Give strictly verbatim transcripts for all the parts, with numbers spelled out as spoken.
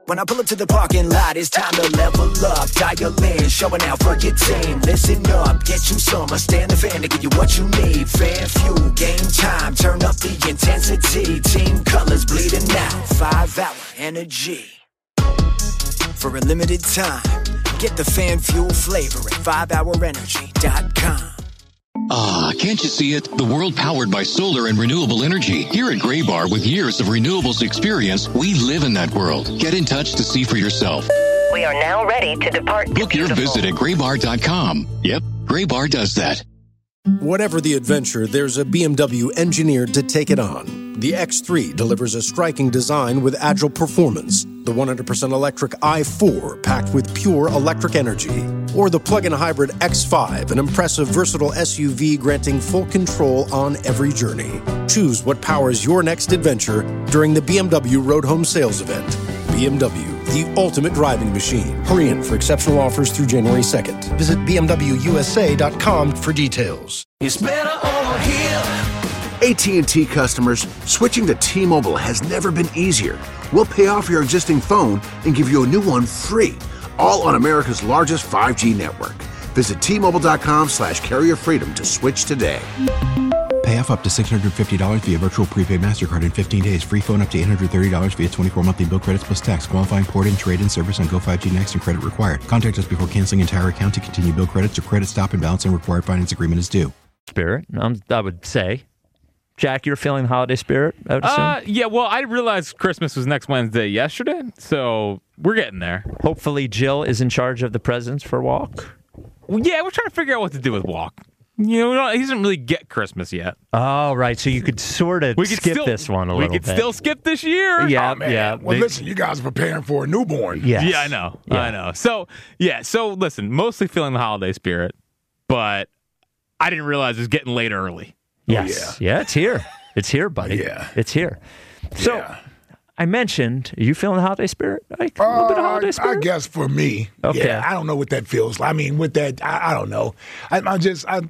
When I pull up to the parking lot, it's time to level up. Dial in, showing out for your team. Listen up, get you some. I stand the fan to give you what you need. Fan fuel, game time, turn up the intensity. Team colors bleeding out, five hour energy. For a limited time, get the fan fuel flavor at five hour energy dot com. Ah, can't you see it? The world powered by solar and renewable energy. Here at Graybar, with years of renewables experience, we live in that world. Get in touch to see for yourself. We are now ready to depart. Book your visit at graybar dot com. Yep, Graybar does that. Whatever the adventure, there's a B M W engineered to take it on. The X three delivers a striking design with agile performance. The one hundred percent electric i four packed with pure electric energy. Or the plug-in hybrid X five, an impressive, versatile S U V granting full control on every journey. Choose what powers your next adventure during the B M W Road Home Sales Event. B M W, the ultimate driving machine. Hurry in for exceptional offers through January second. Visit b m w u s a dot com for details. It's better over here. A T and T customers, switching to T-Mobile has never been easier. We'll pay off your existing phone and give you a new one free, all on America's largest five G network. Visit T Mobile dot com slash carrier freedom to switch today. Pay off up to six hundred fifty dollars via virtual prepaid MasterCard in fifteen days. Free phone up to eight hundred thirty dollars via twenty-four monthly bill credits plus tax. Qualifying port-in, trade-in service on Go five G Next and credit required. Contact us before canceling entire account to continue bill credits or credit stop and balance and required finance agreement is due. Spirit, um, I would say. Jack, you're feeling the holiday spirit, I would assume? Uh, yeah, well, I realized Christmas was next Wednesday yesterday, so we're getting there. Hopefully Jill is in charge of the presents for Walk. Well, yeah, we're trying to figure out what to do with Walk. You know, we don't, he doesn't really get Christmas yet. Oh, right. So you could sort of we could skip still, this one a we little bit. We could still skip this year. Yeah, oh, man. yeah. Well, they, listen, you guys are preparing for a newborn. Yes. Yeah, I know. Yeah. I know. So, yeah, so listen, mostly feeling the holiday spirit, but I didn't realize it was getting late early. Yes. Oh, yeah. yeah, it's here. It's here, buddy. Yeah. It's here. So, yeah. I mentioned, are you feeling the holiday spirit? Like, a little uh, bit of holiday spirit? I guess for me. Okay. Yeah, I don't know what that feels like. I mean, with that, I, I don't know. I, I just, I,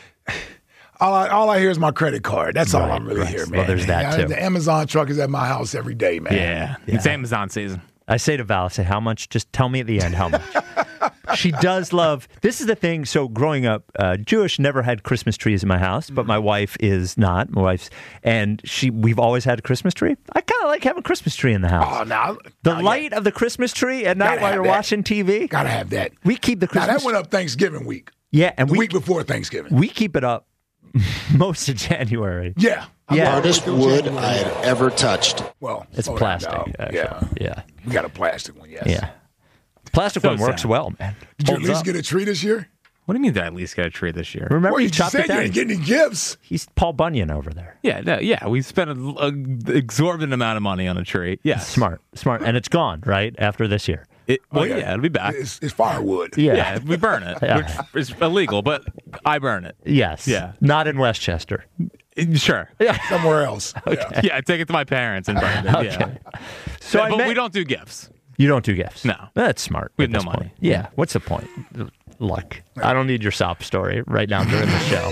all I, all I hear is my credit card. That's right, all I'm really right. hearing, man. Well, there's that, I, too. The Amazon truck is at my house every day, man. Yeah. Yeah. It's Amazon season. I say to Val, I say, how much? Just tell me at the end how much. She does love, this is the thing, so growing up, uh, Jewish, never had Christmas trees in my house, but my wife is not, my wife's, and she, we've always had a Christmas tree. I kind of like having a Christmas tree in the house. Oh, now. The now, light yeah. of the Christmas tree at night Gotta while have you're that. watching T V. Gotta have that. We keep the Christmas Now, that went up Thanksgiving week. Yeah, and the we, week before Thanksgiving. we keep it up most of January. Yeah. Yeah. Hardest wood I had ever touched. Well, It's slow plastic. down, dog. actually. Yeah. Yeah. We got a plastic one, yes. Yeah. Plastic So one works sad. well, man. Did you at Holds least up. get a tree this year? What do you mean did I at least get a tree this year? Remember Well, you you chopped said it you down? didn't get any gifts. He's Paul Bunyan over there. Yeah, no, yeah, we spent an exorbitant amount of money on a tree. Yeah. Smart, smart. And it's gone, right, after this year. It, well, Okay. yeah, it'll be back. It's, it's firewood. Yeah. Yeah, we burn it, Yeah. which is illegal, but I burn it. Yes. Yeah. Not in Westchester. Sure. Somewhere else. Yeah. Yeah, I take it to my parents and burn it. Yeah. So Yeah, I but met- we don't do gifts. You don't do gifts? No. That's smart. We at have no this money. point. Yeah. What's the point? Luck. I don't need your sob story right now during the show.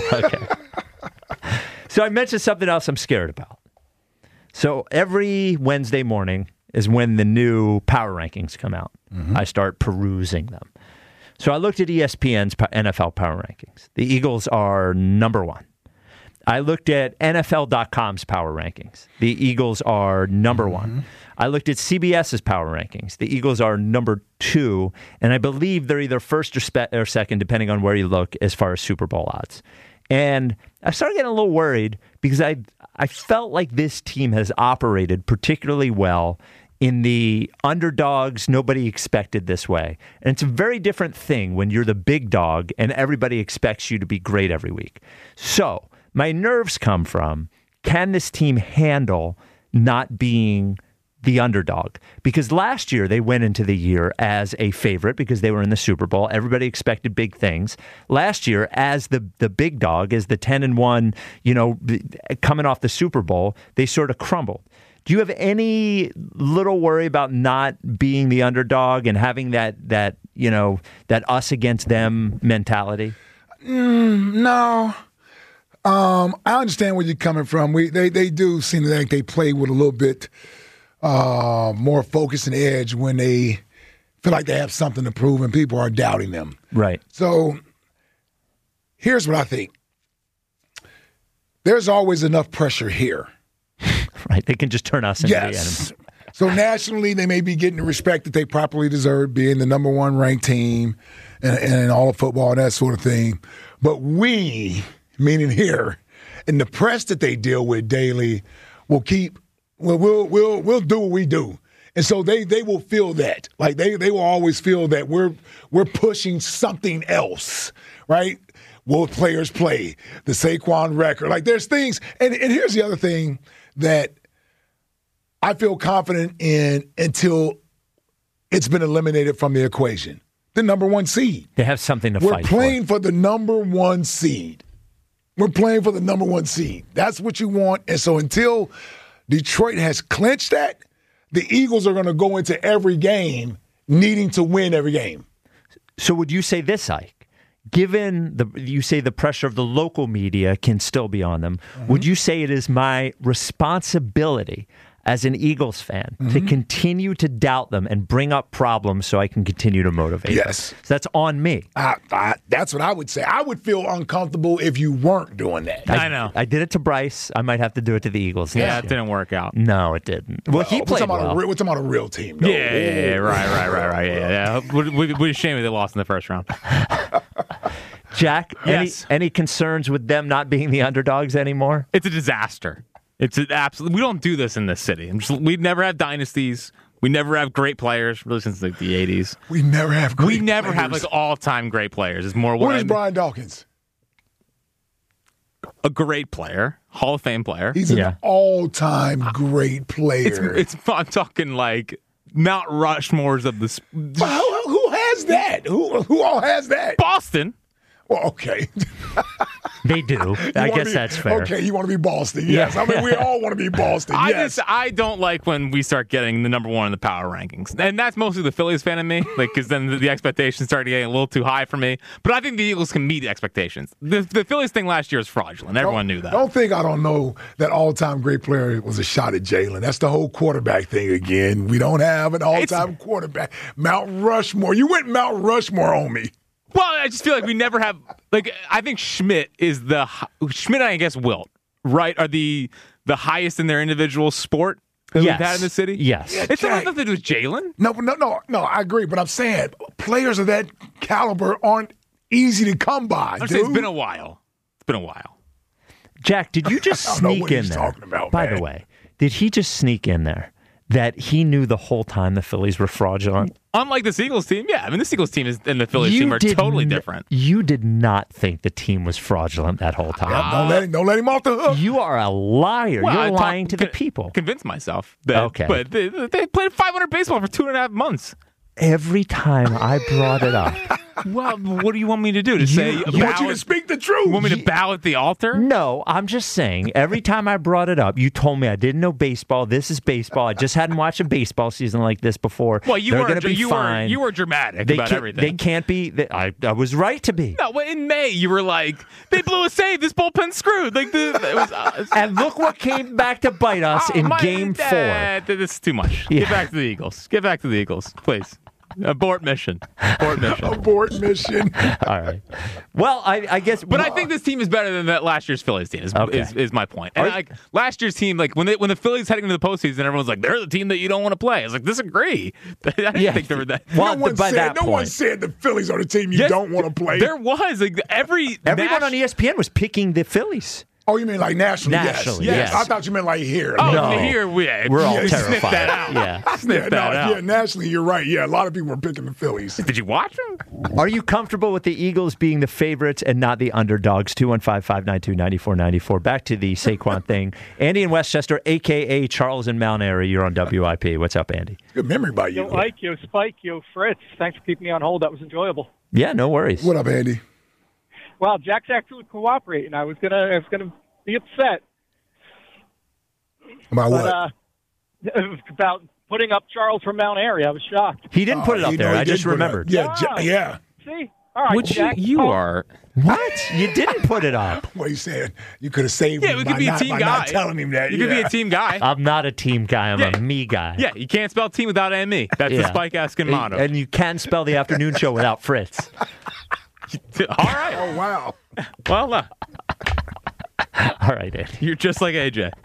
Okay. So I mentioned something else I'm scared about. So every Wednesday morning is when the new power rankings come out. Mm-hmm. I start perusing them. So I looked at E S P N's N F L power rankings. The Eagles are number one. I looked at N F L dot com's power rankings. The Eagles are number one. Mm-hmm. I looked at C B S's power rankings. The Eagles are number two, and I believe they're either first or, spe- or second, depending on where you look, as far as Super Bowl odds. And I started getting a little worried because I I felt like this team has operated particularly well in the underdogs, nobody expected this way. And it's a very different thing when you're the big dog and everybody expects you to be great every week. So my nerves come from, can this team handle not being the underdog? Because last year they went into the year as a favorite because they were in the Super Bowl. Everybody expected big things. Last year, as the the big dog, as the ten and one, you know, coming off the Super Bowl, they sort of crumbled. Do you have any little worry about not being the underdog and having that that you know that us against them mentality? Mm, no. Um, I understand where you're coming from. We they they do seem like they play with a little bit uh, more focus and edge when they feel like they have something to prove and people are doubting them. Right. So here's what I think. There's always enough pressure here. Right. They can just turn us into yes. the enemy. So nationally, they may be getting the respect that they properly deserve, being the number one ranked team and, and all of football and that sort of thing. But we, meaning here, and the press that they deal with daily, will keep. Well, we'll we'll we'll do what we do, and so they they will feel that. Like they they will always feel that we're we're pushing something else, right? Will players play the Saquon record? Like there's things, and and here's the other thing that I feel confident in until it's been eliminated from the equation. The number one seed. They have something to We're fight for. We're playing for the number one seed. We're playing for the number one seed. That's what you want. And so until Detroit has clinched that, the Eagles are going to go into every game needing to win every game. So would you say this, Ike? Given the, you say the pressure of the local media can still be on them, mm-hmm. would you say it is my responsibility as an Eagles fan mm-hmm. to continue to doubt them and bring up problems so I can continue to motivate yes. them? So that's on me. I, I, that's what I would say. I would feel uncomfortable if you weren't doing that. I, I know. I did it to Bryce. I might have to do it to the Eagles. Yeah, it didn't work out. No, it didn't. Well, well he played we're talking, well. about a, we're talking about a real team. Though. Yeah, yeah, yeah, yeah, right, right, right, right. Yeah, yeah. We're, we're, we're ashamed they lost in the first round. Jack, yes. any, any concerns with them not being the underdogs anymore? It's a disaster. It's an absolute. We don't do this in this city. I'm just, we never have dynasties. We never have great players, really since like the eighties. We never have great We never players. have like all-time great players. It's more what, what is I, Brian Dawkins? A great player, Hall of Fame player. He's an yeah. all-time great player. It's, it's I'm talking like Mount Rushmores of the. Sp- well, who, who has that? Who who all has that? Boston. Well, okay. They do. I guess be, that's fair. Okay, you want to be Boston. Yes. Yeah. I mean, we all want to be Boston. I yes. just I don't like when we start getting the number one in the power rankings, and that's mostly the Phillies fan in me, like because then the, the expectations start getting a little too high for me. But I think the Eagles can meet expectations. The, the Phillies thing last year was fraudulent. Everyone don't, knew that. Don't think I don't know that all-time great player was a shot at Jalen. That's the whole quarterback thing again. We don't have an all-time it's, quarterback. Mount Rushmore. You went Mount Rushmore on me. Well, I just feel like we never have like I think Schmidt is the Schmidt and I guess Wilt, right, are the the highest in their individual sport that yes. we've had in the city. Yes. Yeah, it's not nothing to do with Jalen. No, no, no, no, I agree, but I'm saying players of that caliber aren't easy to come by. I'm dude. saying it's been a while. It's been a while. Jack, did you just I don't know sneak what in he's there? talking about, By man. the way, did he just sneak in there that he knew the whole time the Phillies were fraudulent? Unlike this Eagles team, yeah. I mean, this Eagles team is, and the Phillies You team are did totally n- different. You did not think the team was fraudulent that whole time. Yeah, don't let him, don't let him off the hook. You are a liar. Well, I You're talk- lying to the con- people. Convince myself. That, Okay. But they, they played five hundred baseball for two and a half months. Every time I brought it up. Well, what do you want me to do? To say, I bow want you to at- speak the truth. You want me to bow at the altar? No, I'm just saying, every time I brought it up, you told me I didn't know baseball. This is baseball. I just hadn't watched a baseball season like this before. Well, you They're were gonna be you fine. were you were dramatic they about can't, everything. They can't be. They, I, I was right to be. No, well, in May you were like, they blew a save. This bullpen's screwed. Like the, it was. Uh, And look what came back to bite us oh, in my- Game uh, Four. This is too much. Yeah. Get back to the Eagles. Get back to the Eagles, please. Abort mission. Abort mission. Abort mission. All right. Well, I, I guess. But I think this team is better than that last year's Phillies team. Is, Okay. is, is my point. And Are- like last year's team, like when they, when the Phillies heading into the postseason, everyone's like, they're the team that you don't want to play. I was like, disagree. I didn't Yeah. think they were that. Well, no one by said, that no point. one said the Phillies are the team you Yes, don't want to play. There was like every Everyone Nash- on E S P N was picking the Phillies. Oh, you mean like nationally? Nationally, yes. yes. I thought you meant like here. Oh, No. here we We're all Yeah, sniff Sniff terrified. that out. Yeah. Sniff yeah, that no, out. yeah, nationally, you're right. Yeah, a lot of people were picking the Phillies. Did you watch them? Are you comfortable with the Eagles being the favorites and not the underdogs? two one five, five nine two, nine four nine four. Back to the Saquon thing. Andy in Westchester, a k a. Charles in Mount Airy. You're on W I P. What's up, Andy? Good memory by you. Yo, Ike, yo, Spike, yo, Fritz. Thanks for keeping me on hold. That was enjoyable. Yeah, no worries. What up, Andy? Wow, Jack's actually cooperating. I was gonna, I was gonna be upset, About but what? uh, about putting up Charles from Mount Airy. I was shocked. He didn't put it Oh, up you there. know he I did just put it up. remembered. Yeah, Wow. Ja- yeah. See, All right, Which Jack, you, you oh, are. What? You didn't put it up. What are you saying? You could have saved Yeah, him we by, could be a not, team by guy. not telling him that. You yeah. could be a team guy. I'm not a team guy. I'm Yeah. a me guy. Yeah, you can't spell team without M E. That's the Yeah. Spike Askin motto. And you can spell the afternoon show without Fritz. All right. Oh, wow. Well, uh, All right, Andy. you're just like A J.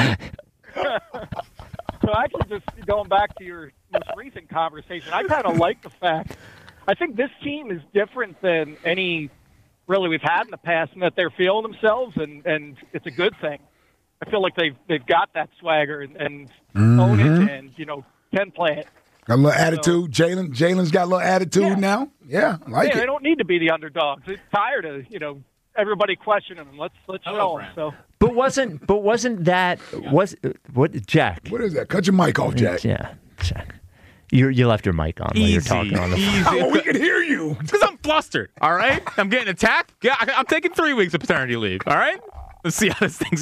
So actually, just going back to your most recent conversation, I kind of like the fact. I think this team is different than any really we've had in the past, in that they're feeling themselves, and, and it's a good thing. I feel like they've they've got that swagger and, and Mm-hmm. own it, and you know can play it. Got a little attitude. Jalen Jalen's got a little attitude Yeah. now. Yeah, I like yeah, it. they don't need to be the underdogs. They're tired of you know everybody questioning them. Let's let's show them. So. But wasn't but wasn't that was what Jack? What is that? Cut your mic off, Jack. Yeah, Jack. You you left your mic on while you're Easy. talking on the phone. Easy. Oh, we can hear you. Because I'm flustered, all right? I'm getting attacked. Yeah, I- I'm taking three weeks of paternity leave, all right? Let's see how this thing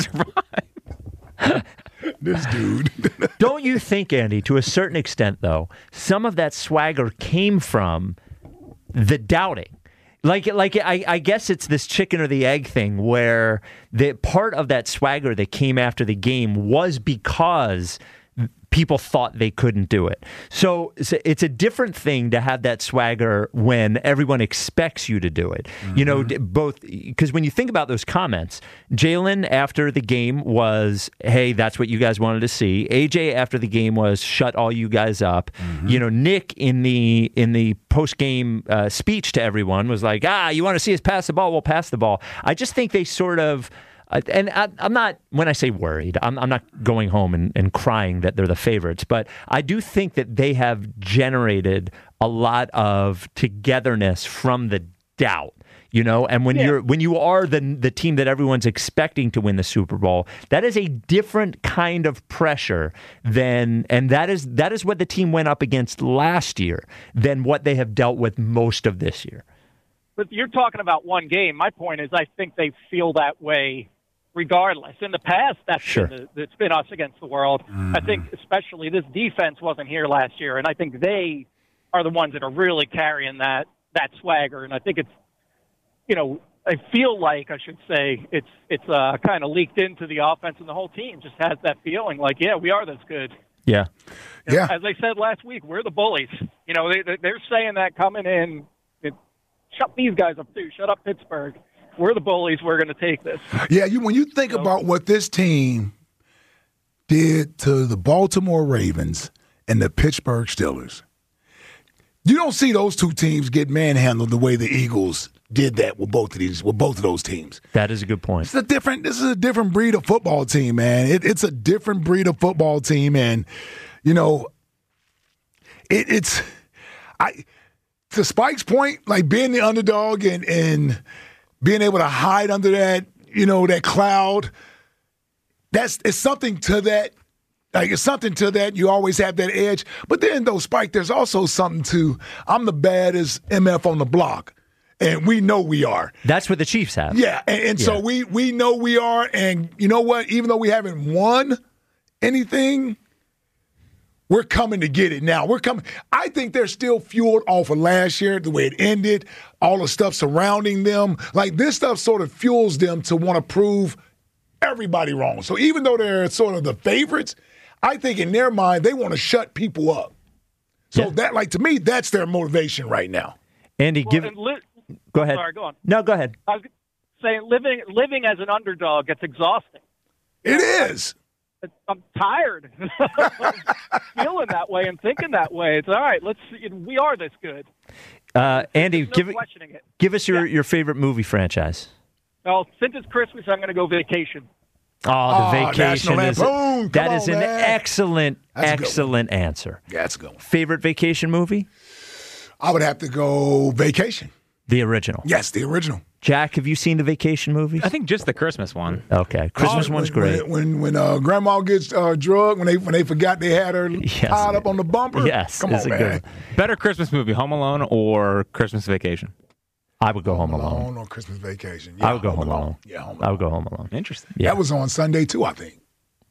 survives. This dude. Don't you think, Andy, to a certain extent, though, some of that swagger came from the doubting? Like, like I, I guess it's this chicken or the egg thing where the part of that swagger that came after the game was because people thought they couldn't do it. So, so it's a different thing to have that swagger when everyone expects you to do it. Mm-hmm. You know, both because when you think about those comments, Jalen after the game was, "Hey, that's what you guys wanted to see." A J after the game was, "Shut all you guys up." Mm-hmm. You know, Nick in the in the post game uh, speech to everyone was like, "Ah, you want to see us pass the ball? We'll pass the ball." I just think they sort of. And I, I'm not, when I say worried, I'm, I'm not going home and, and crying that they're the favorites, but I do think that they have generated a lot of togetherness from the doubt, you know, and when yeah. you're, when you are the, the team that everyone's expecting to win the Super Bowl, that is a different kind of pressure than, and that is, that is what the team went up against last year than what they have dealt with most of this year. But you're talking about one game. My point is I think they feel that way regardless. In the past, that's sure. been the, it's been us against the world. Mm-hmm. I think especially this defense wasn't here last year, and I think they are the ones that are really carrying that that swagger. And I think it's, you know, I feel like I should say it's it's uh, kind of leaked into the offense, and the whole team just has that feeling like, yeah, we are this good. Yeah, you know, yeah. As I said last week, we're the bullies. You know, they they're saying that coming in. It, shut these guys up too. Shut up, Pittsburgh. We're the bullies. We're going to take this. Yeah, you, when you think so, about what this team did to the Baltimore Ravens and the Pittsburgh Steelers, you don't see those two teams get manhandled the way the Eagles did that with both of these, with both of those teams. That is a good point. It's a different. This is a different breed of football team, man. It, it's a different breed of football team, and you know, it, it's I. To Spike's point, like being the underdog and and. being able to hide under that, you know, that cloud, that's it's something to that. Like it's something to that. You always have that edge. But then, though, Spike, there's also something to I'm the baddest M F on the block, and we know we are. That's what the Chiefs have. Yeah, and, and yeah. so we we know we are. And you know what? Even though we haven't won anything, we're coming to get it now. We're coming. I think they're still fueled off of last year, the way it ended, all the stuff surrounding them. Like this stuff sort of fuels them to want to prove everybody wrong. So even though they're sort of the favorites, I think in their mind they want to shut people up. So yeah. that, like to me, that's their motivation right now. Andy, well, give. Li- go ahead. Sorry, go on. No, go ahead. I was saying living living as an underdog gets exhausting. It is. I'm tired feeling that way and thinking that way. It's all right. Let's. We are this good. Uh, Andy, no give questioning it. Give us your, yeah. your favorite movie franchise. Well, since it's Christmas, I'm going to go Vacation. Oh, the oh, Vacation is a, that on, is an man. excellent, That's excellent answer. Yeah, that's a good one. Favorite vacation movie? I would have to go Vacation. The original. Yes, the original. Jack, have you seen the Vacation movies? I think just the Christmas one. Okay, Christmas oh, one's when, great. When when, when uh, Grandma gets uh, drugged, when they when they forgot they had her yes. tied up on the bumper. Yes, come on, man. Better Christmas movie, Home Alone or Christmas Vacation? I would go Home, Home Alone. Alone or Christmas Vacation. Yeah, I would go Home Home Alone. Alone. Yeah, Home Alone. I would go Home Alone. Interesting. Yeah. That was on Sunday too, I think.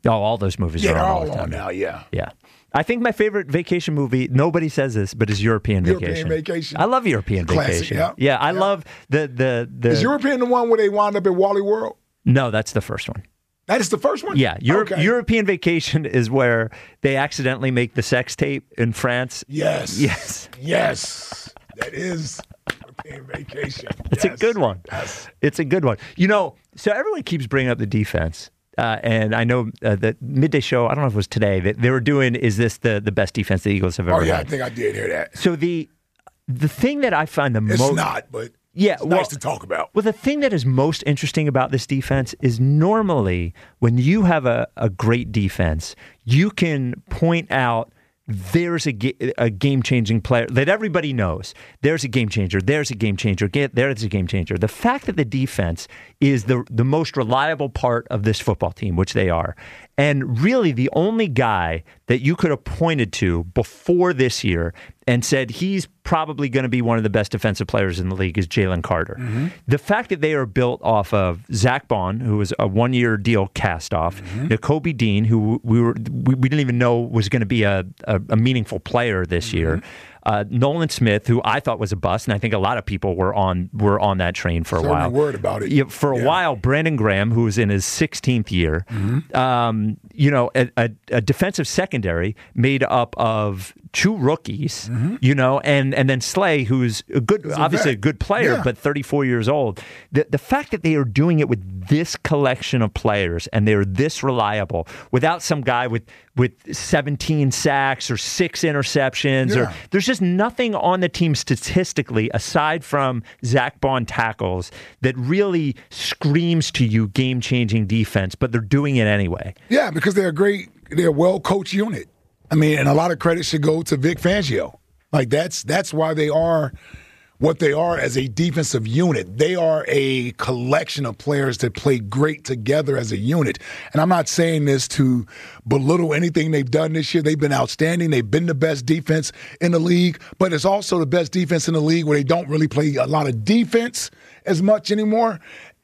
Oh, all those movies Yeah, are they're on all all the time. on now, yeah. Yeah. I think my favorite vacation movie, nobody says this, but is European Vacation. European Vacation. I love European Classic, Vacation. yeah. Yeah, I Yeah. love the, the, the. Is European the one where they wound up at Wally World? No, that's the first one. That is the first one? Yeah, Euro- Okay. European Vacation is where they accidentally make the sex tape in France. Yes. Yes. Yes. That is European Vacation. It's Yes. a good one. Yes. It's a good one. You know, so everyone keeps bringing up the defense. Uh, and I know uh, the midday show, I don't know if it was today, that they were doing, is this the, the best defense the Eagles have ever Oh, yeah, had? I think I did hear that. So the the thing that I find the most... It's not, but yeah, it's well, nice to talk about. Well, the thing that is most interesting about this defense is normally when you have a, a great defense, you can point out there's a, ga- a game-changing player that everybody knows. There's a game changer. There's a game changer. Get, there's a game changer. The fact that the defense is the the most reliable part of this football team, which they are, and really the only guy that you could have pointed to before this year and said he's probably going to be one of the best defensive players in the league is Jalen Carter. Mm-hmm. The fact that they are built off of Zach Bond, who was a one-year deal cast off, mm-hmm. Nakobe Dean, who we were we, we didn't even know was going to be a, a, a meaningful player this mm-hmm. year. Uh, Nolan Smith, who I thought was a bust, and I think a lot of people were on were on that train for a Certainly while. Word about it. Yeah, for a Yeah. while, Brandon Graham, who was in his sixteenth year, mm-hmm. um, you know, a, a, a defensive secondary made up of two rookies, mm-hmm. you know, and and then Slay, who's a good, a obviously vet. a good player, Yeah. but thirty-four years old. The the fact that they are doing it with this collection of players and they're this reliable, without some guy with with seventeen sacks or six interceptions, Yeah. or there's just nothing on the team statistically aside from Zach Bond tackles that really screams to you game-changing defense, but they're doing it anyway. Yeah, because they're a great, they're a well-coached unit. I mean, and a lot of credit should go to Vic Fangio. Like, that's that's why they are what they are as a defensive unit. They are a collection of players that play great together as a unit. And I'm not saying this to belittle anything they've done this year. They've been outstanding. They've been the best defense in the league, but it's also the best defense in the league where they don't really play a lot of defense as much anymore.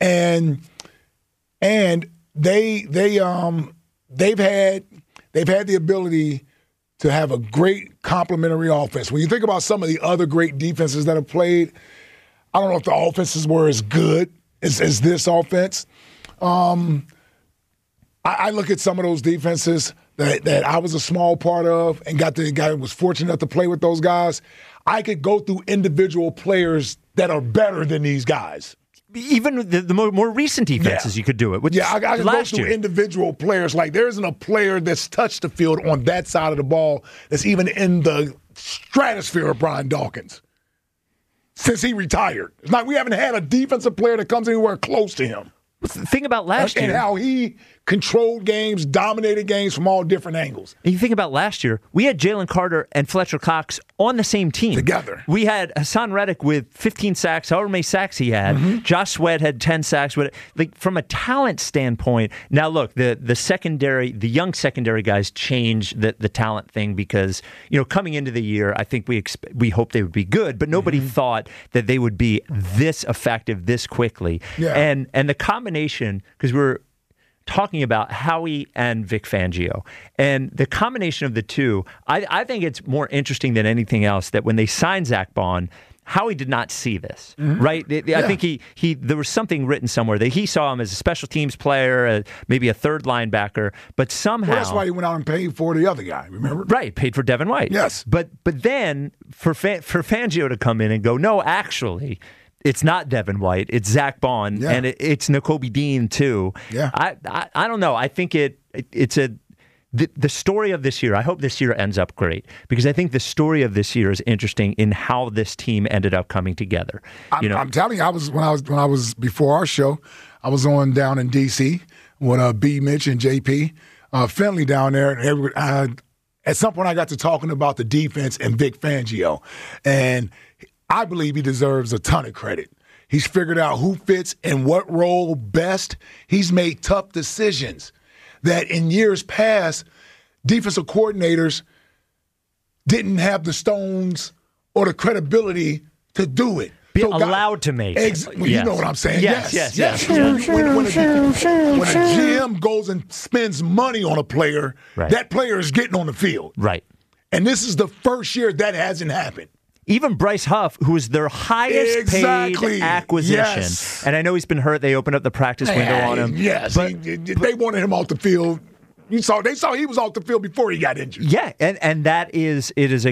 And and they they um they've had they've had the ability to have a great complementary offense. When you think about some of the other great defenses that have played, I don't know if the offenses were as good as, as this offense. Um, I, I look at some of those defenses that, that I was a small part of and got the guy was fortunate enough to play with those guys. I could go through individual players that are better than these guys. Even the, the more, more recent defenses, Yeah. you could do it. Which Yeah, I, I can go last through year. individual players. Like, there isn't a player that's touched the field on that side of the ball that's even in the stratosphere of Brian Dawkins since he retired. It's like we haven't had a defensive player that comes anywhere close to him. Think about last and, year. And how he controlled games, dominated games from all different angles. And you think about last year, we had Jalen Carter and Fletcher Cox on the same team. Together. We had Hassan Reddick with fifteen sacks, however many sacks he had. Mm-hmm. Josh Sweat had ten sacks. With like from a talent standpoint, now look, the the secondary, the young secondary guys changed the, the talent thing because, you know, coming into the year, I think we exp- we hoped they would be good, but nobody mm-hmm. thought that they would be this effective this quickly. Yeah. And and the combination, because we're talking about Howie and Vic Fangio. And the combination of the two, I, I think it's more interesting than anything else that when they signed Zach Bond, Howie did not see this, mm-hmm. right? I yeah. think he he there was something written somewhere that he saw him as a special teams player, uh, maybe a third linebacker, but somehow... Well, that's why he went out and paid for the other guy, remember? Right, paid for Devin White. Yes. But but then for Fa- for Fangio to come in and go, no, actually... It's not Devin White. It's Zach Bond, yeah. and it, it's Nakobe Dean too. Yeah, I, I I don't know. I think it, it it's a the, the story of this year. I hope this year ends up great because I think the story of this year is interesting in how this team ended up coming together. I'm, you know, I'm telling you, I was when I was when I was before our show, I was on down in D C with uh, B. Mitch and J P uh, Finley down there, and every, uh, at some point I got to talking about the defense and Vic Fangio, and I believe he deserves a ton of credit. He's figured out who fits in what role best. He's made tough decisions that in years past, defensive coordinators didn't have the stones or the credibility to do it. Be So, guy- allowed to make. Ex- well, Yes. You know what I'm saying? Yes, yes, yes. yes. When, when, a, when a G M goes and spends money on a player, Right. that player is getting on the field. Right. And this is the first year that hasn't happened. Even Bryce Huff, who is their highest Exactly. paid acquisition, Yes. and I know he's been hurt. They opened up the practice window Yeah, on him. Yes, but, he- they wanted him off the field. You saw they saw he was off the field before he got injured. yeah, and and that is it is a.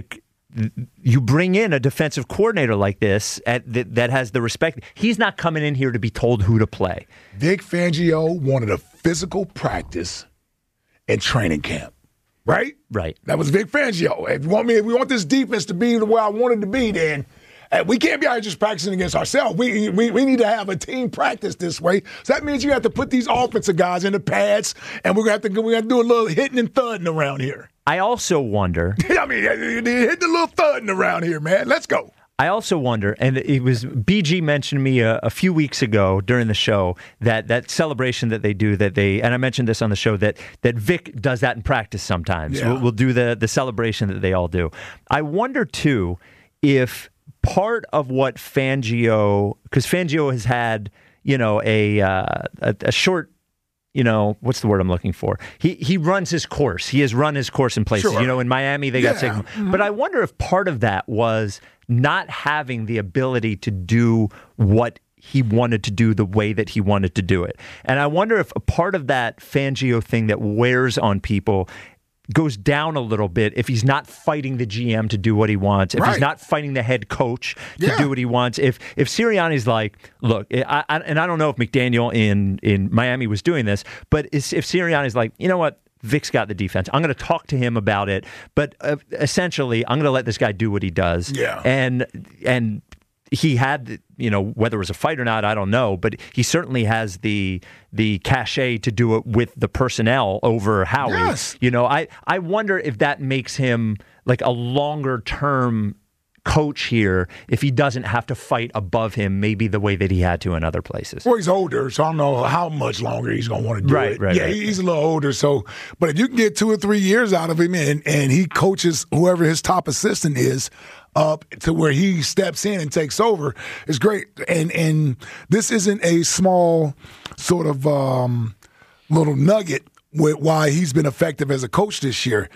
You bring in a defensive coordinator like this at, that, that has the respect. He's not coming in here to be told who to play. Vic Fangio wanted a physical practice and training camp. Right? Right. That was Vic Fangio. If you want me, if we want this defense to be the way I want it to be, then uh, we can't be out here just practicing against ourselves. We, we we need to have a team practice this way. So that means you have to put these offensive guys in the pads, and we're gonna have to we have to do a little hitting and thudding around here. I also wonder. I mean, hit the little thudding around here, man. Let's go. I also wonder, and it was B G mentioned to me a, a few weeks ago during the show that that celebration that they do, that they, and I mentioned this on the show, that that Vic does that in practice sometimes. Yeah. We'll, we'll do the the celebration that they all do. I wonder too if part of what Fangio, because Fangio has had, you know, a uh, a, a short. You know, what's the word I'm looking for? He he runs his course. He has run his course in places. Sure. You know, in Miami, they Yeah. got sick. Mm-hmm. But I wonder if part of that was not having the ability to do what he wanted to do the way that he wanted to do it. And I wonder if a part of that Fangio thing that wears on people goes down a little bit if he's not fighting the G M to do what he wants, if Right. he's not fighting the head coach to Yeah. do what he wants, if if Sirianni's like, look, I, I, and I don't know if McDaniel in, in Miami was doing this, but if Sirianni's like, you know what, Vic's got the defense. I'm going to talk to him about it, but uh, essentially, I'm going to let this guy do what he does. Yeah. And and he had, you know, whether it was a fight or not, I don't know, but he certainly has the the cachet to do it with the personnel over Howie. Yes. You know, I, I wonder if that makes him like a longer term coach here if he doesn't have to fight above him maybe the way that he had to in other places. Well, he's older, so I don't know how much longer he's going to want to do Right, it. right, yeah, right. he's a little older, so but if you can get two or three years out of him and, and he coaches whoever his top assistant is up to where he steps in and takes over, it's great. And and this isn't a small sort of um, little nugget with why he's been effective as a coach this year.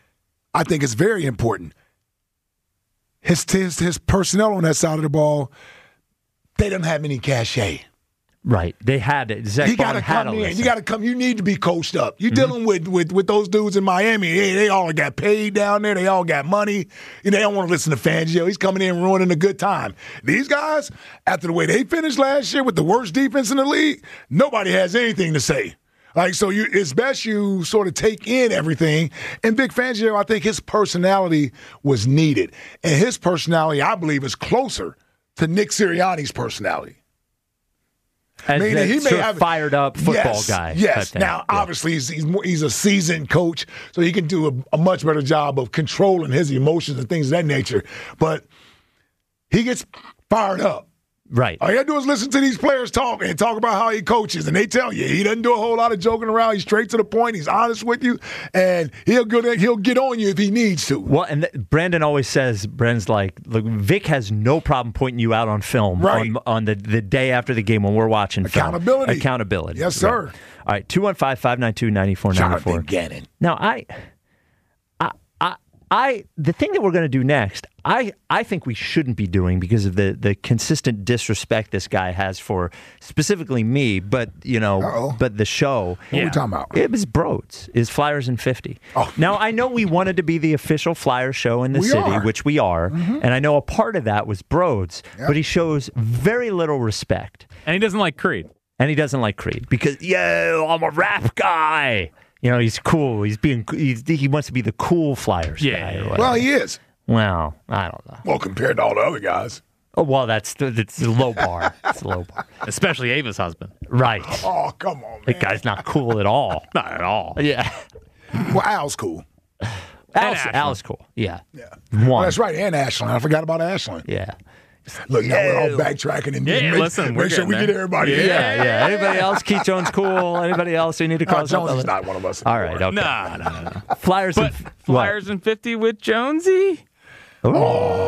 I think it's very important. His, his his personnel on that side of the ball, they don't have any cachet. Right. They had it. Zach You got Bond to had come a in. listen. You got to come. You need to be coached up. You're Mm-hmm. dealing with, with with those dudes in Miami. They, they all got paid down there. They all got money. You know, they don't want to listen to Fangio. He's coming in ruining a good time. These guys, after the way they finished last year with the worst defense in the league, nobody has anything to say. Like, so you, it's best you sort of take in everything. And Vic Fangio, I think his personality was needed. And his personality, I believe, is closer to Nick Sirianni's personality. As Meaning that he may sort of have- fired up football yes, guy. type Yes. thing. Now, Yeah. obviously, he's he's, more, he's a seasoned coach, so he can do a, a much better job of controlling his emotions and things of that nature. But he gets fired up. Right. All you gotta do is listen to these players talk and talk about how he coaches, and they tell you he doesn't do a whole lot of joking around. He's straight to the point. He's honest with you, and he'll get he'll get on you if he needs to. Well, and th- Brandon always says, Brandon's like, look, Vic has no problem pointing you out on film Right. on, on the, the day after the game when we're watching film. Accountability. Accountability. Yes, sir. Right. All right, two one five, five nine two, nine four nine four. Jonathan Gannon. Now, I, I, I, I, the thing that we're going to do next, I, I think we shouldn't be doing because of the, the consistent disrespect this guy has for specifically me, but you know, Uh-oh. but the show. What are we talking about? It was Broads, is Flyers in fifty. Oh. Now, I know we wanted to be the official Flyers show in the We city, are. which we are, and I know a part of that was Broads, Yep. but he shows very little respect. And he doesn't like Creed. And he doesn't like Creed because, yo, I'm a rap guy. You know, he's cool. He's being, he's, he wants to be the cool Flyers Yeah, guy. or yeah, yeah. whatever. Well, he is. Well, I don't know. Well, compared to all the other guys. Oh, well, that's that's a low bar. It's a low bar. Especially Ava's husband. Right. Oh, come on, man. That guy's not cool at all. Not at all. Yeah. Well, Al's cool. Al's, Ashland. Al's cool. Yeah. Yeah. One. Well, that's right. And Ashland. I forgot about Ashland. Yeah. Look, now we're all backtracking and Yeah, make, listen, we're make sure we getting get there. everybody in. Yeah, yeah. Anybody else? Keith Jones cool. Anybody else who need to No, cross Jones up? is not one of us. All right. Okay. No, no, no, no. Flyers. But and, Flyers in fifty with Jonesy? What?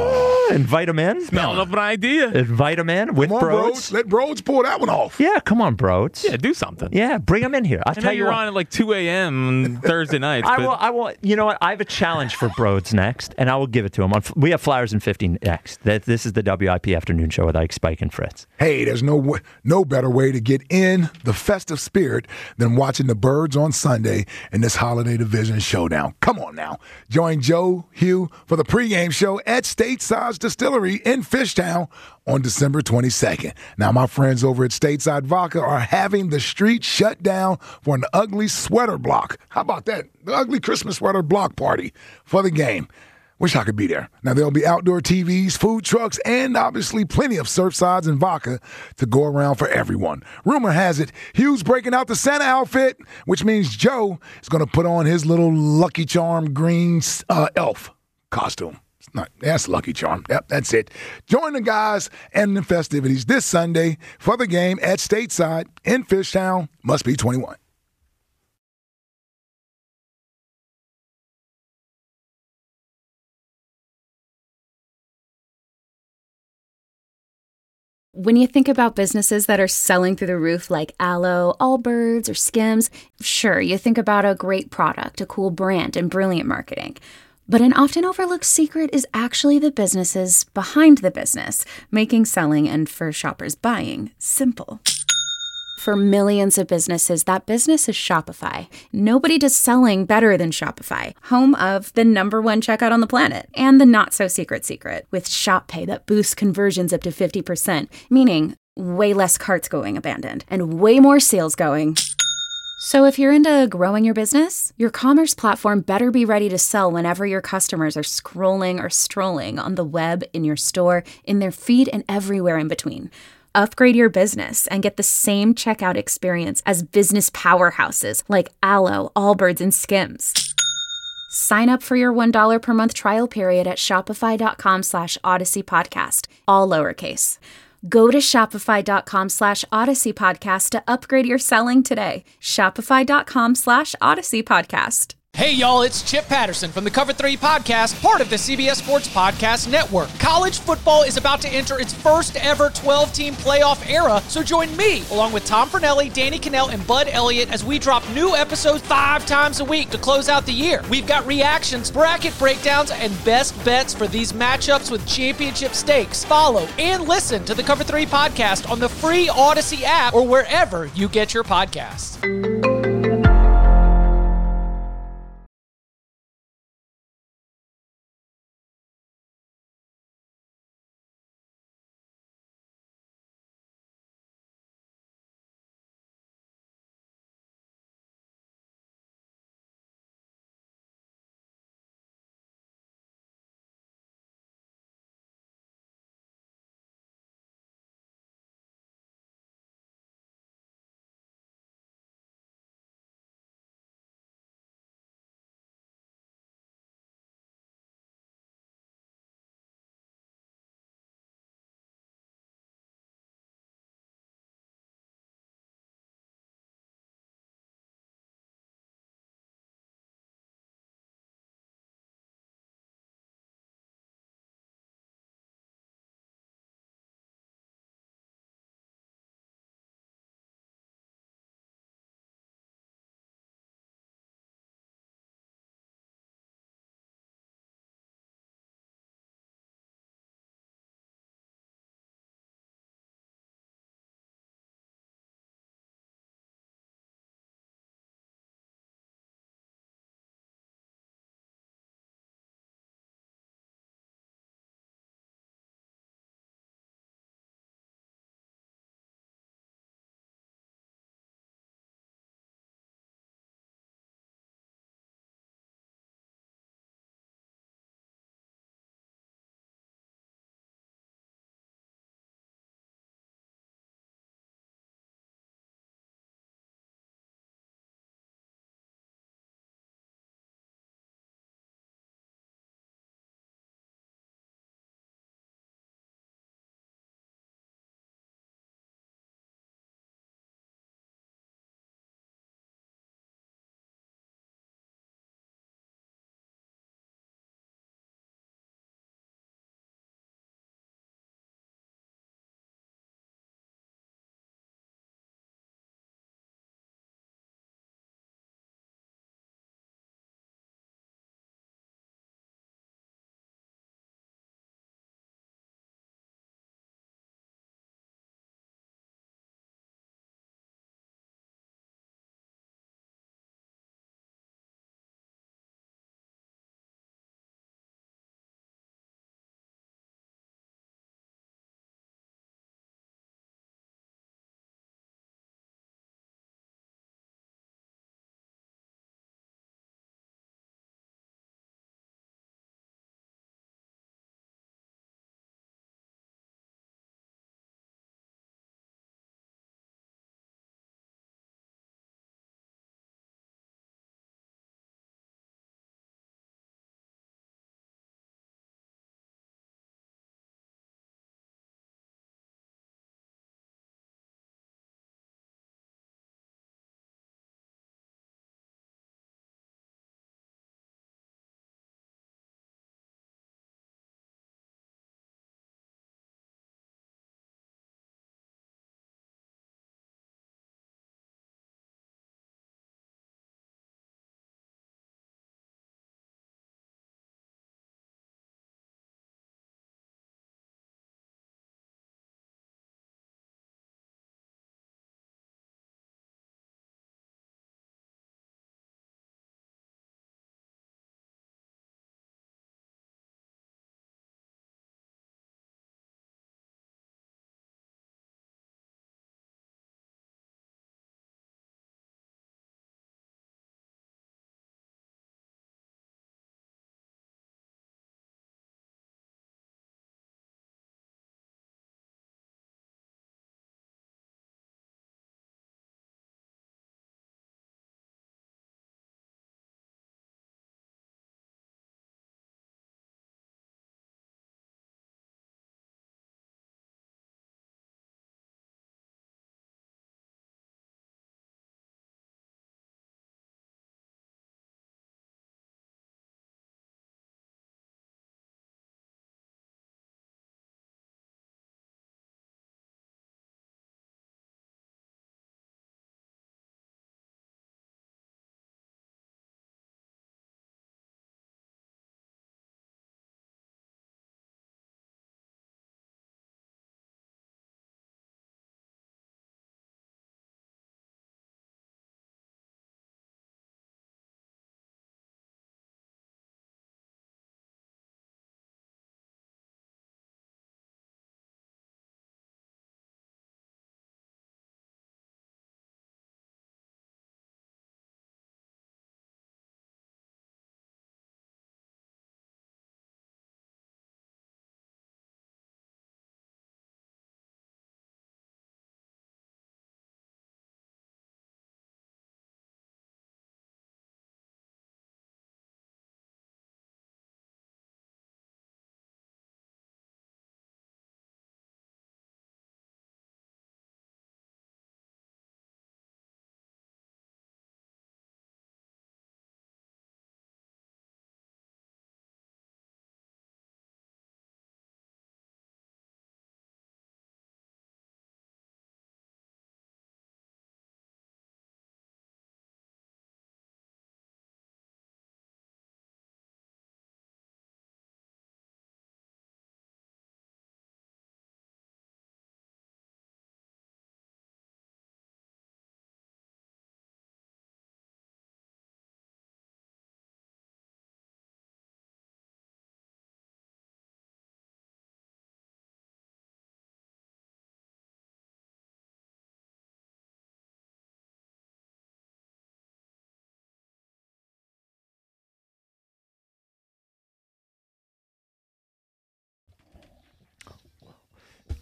invite them in. Smelling up an idea. Invite them in with Come on, Broads. Broads. Let Broads pull that one off. Yeah, come on, Broads. Yeah, do something. Yeah, bring them in here. I'll I know tell you you're what. on at like two a.m. Thursday nights. I but- will. I will. You know what? I have a challenge for Broads next, and I will give it to him. On, we have Flowers and fifty next. That this is the W I P afternoon show with Ike, Spike, and Fritz. Hey, there's no w- no better way to get in the festive spirit than watching the Birds on Sunday in this holiday division showdown. Come on now. Join Joe Hugh for the pregame show at Stateside's Distillery in Fishtown on December twenty-second. Now, my friends over at Stateside Vodka are having the street shut down for an ugly sweater block. How about that? The ugly Christmas sweater block party for the game. Wish I could be there. Now, there'll be outdoor T Vs, food trucks, and obviously plenty of Surfsides and vodka to go around for everyone. Rumor has it, Hugh's breaking out the Santa outfit, which means Joe is going to put on his little Lucky Charm green uh, elf costume. It's not, that's Lucky Charm. Yep, that's it. Join the guys and the festivities this Sunday for the game at Stateside in Fishtown. Must be twenty-one. When you think about businesses that are selling through the roof like Aloe, Allbirds, or Skims, sure, you think about a great product, a cool brand, and brilliant marketing. But an often overlooked secret is actually the businesses behind the business, making selling and for shoppers buying simple. For millions of businesses, that business is Shopify. Nobody does selling better than Shopify, home of the number one checkout on the planet and the not-so-secret secret with Shop Pay that boosts conversions up to fifty percent, meaning way less carts going abandoned and way more sales going. So if you're into growing your business, your commerce platform better be ready to sell whenever your customers are scrolling or strolling on the web, in your store, in their feed, and everywhere in between. Upgrade your business and get the same checkout experience as business powerhouses like Aloe, Allbirds, and Skims. Sign up for your one dollar per month trial period at shopify.com slash Odyssey Podcast, all lowercase. Go to shopify.com slash Odyssey Podcast to upgrade your selling today. Shopify.com slash Odyssey Podcast. Hey, y'all, it's Chip Patterson from the Cover three Podcast, part of the C B S Sports Podcast Network. College football is about to enter its first ever twelve-team playoff era, so join me, along with Tom Fornelli, Danny Cannell, and Bud Elliott, as we drop new episodes five times a week to close out the year. We've got reactions, bracket breakdowns, and best bets for these matchups with championship stakes. Follow and listen to the Cover three Podcast on the free Odyssey app or wherever you get your podcasts.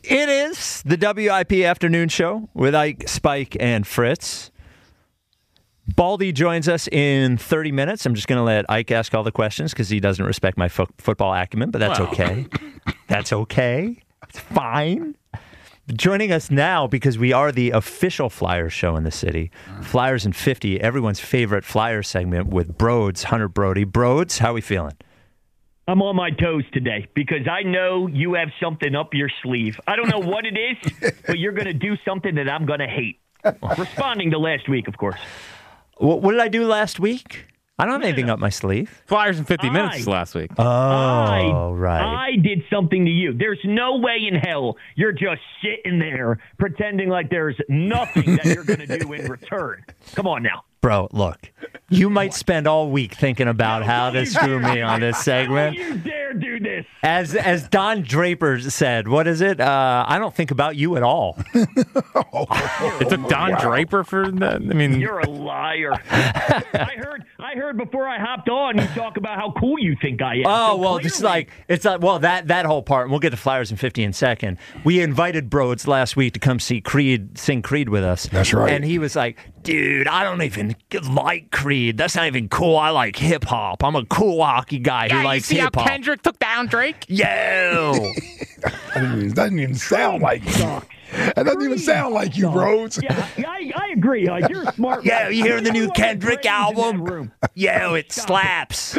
It is the W I P Afternoon Show with Ike, Spike, and Fritz. Baldy joins us in thirty minutes. I'm just going to let Ike ask all the questions because he doesn't respect my fo- football acumen, but that's Wow. okay. That's okay. It's fine. Joining us now, because we are the official Flyers show in the city, Flyers in fifty, everyone's favorite Flyers segment with Broads, Hunter Brody. Broads, how are we feeling? I'm on my toes today because I know you have something up your sleeve. I don't know what it is, but you're going to do something that I'm going to hate. Responding to last week, of course. What, what did I do last week? I don't have anything up my sleeve. Flyers in fifty I, minutes last week. Oh, I, right. I did something to you. There's no way in hell you're just sitting there pretending like there's nothing that you're going to do in return. Come on now. Bro, look, you might spend all week thinking about No, how to you screw dare. me on this segment. Don't you dare do this. As as Don Draper said, what is it? Uh, I don't think about you at all. It took Don wow. Draper for that. I mean, You're a liar. I heard I heard before I hopped on you talk about how cool you think I am. Oh, So well, just clearly- like, it's like, well, that, that whole part, and we'll get to Flyers in fifty in a second. We invited Broads last week to come see Creed, sing Creed with us. That's right. And he was like, dude, I don't even like Creed. That's not even cool. I like hip hop. I'm a cool hockey guy yeah, who you likes see how hip hop. Kendrick took down Drake? Yo! That doesn't even, doesn't even sound like you. That doesn't even sound like you, Rhodes. Yeah, I, I agree. Uh, you're a smart. Yo, man. you hearing the new Everyone with Kendrick brains in that album? room. Yo, it slaps.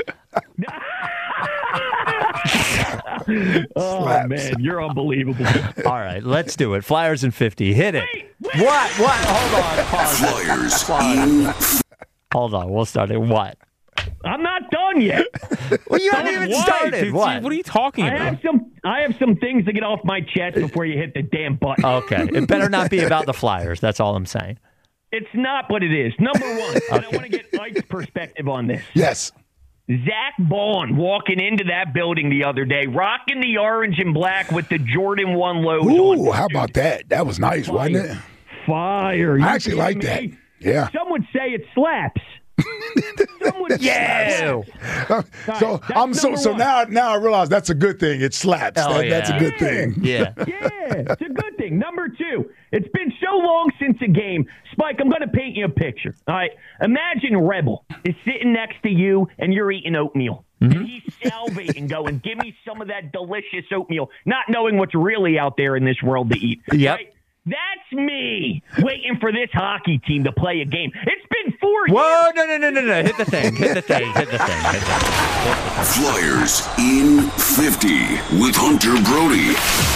Oh, Slaps. man, you're unbelievable. All right, let's do it. Flyers in fifty. Hit it. Wait, wait. What? What? Hold on. Pause. Flyers in Hold on. We'll start it. What? I'm not done yet. Well, you haven't What? even What? started. Dude, What? What are you talking I about? have some. I have some things to get off my chest before you hit the damn button. Okay. It better not be about the Flyers. That's all I'm saying. It's not what it is. Number one, and I want to get Ike's perspective on this. Yes. Zach Vaughn walking into that building the other day, rocking the orange and black with the Jordan one logo. Ooh, on. how about that? That was nice, wasn't it? Fire. I You actually kidding like me? that. Yeah. Some would say it slaps. Some would say Yeah. it slaps. So that's I'm so number so one. now now I realize that's a good thing. It slaps. Oh, That- That's a yeah. good thing. Yeah. Yeah, it's a good thing. Number two, it's been so long since a game. Spike, I'm going to paint you a picture. All right. Imagine Rebel is sitting next to you and you're eating oatmeal. Mm-hmm. And he's salivating, going, give me some of that delicious oatmeal, not knowing what's really out there in this world to eat. Yep. Right? That's me waiting for this hockey team to play a game. It's been four Whoa, years. no, no, no, no, no. Hit the thing. Hit the thing. Hit the thing. Hit the thing. Flyers in fifty with Hunter Brody.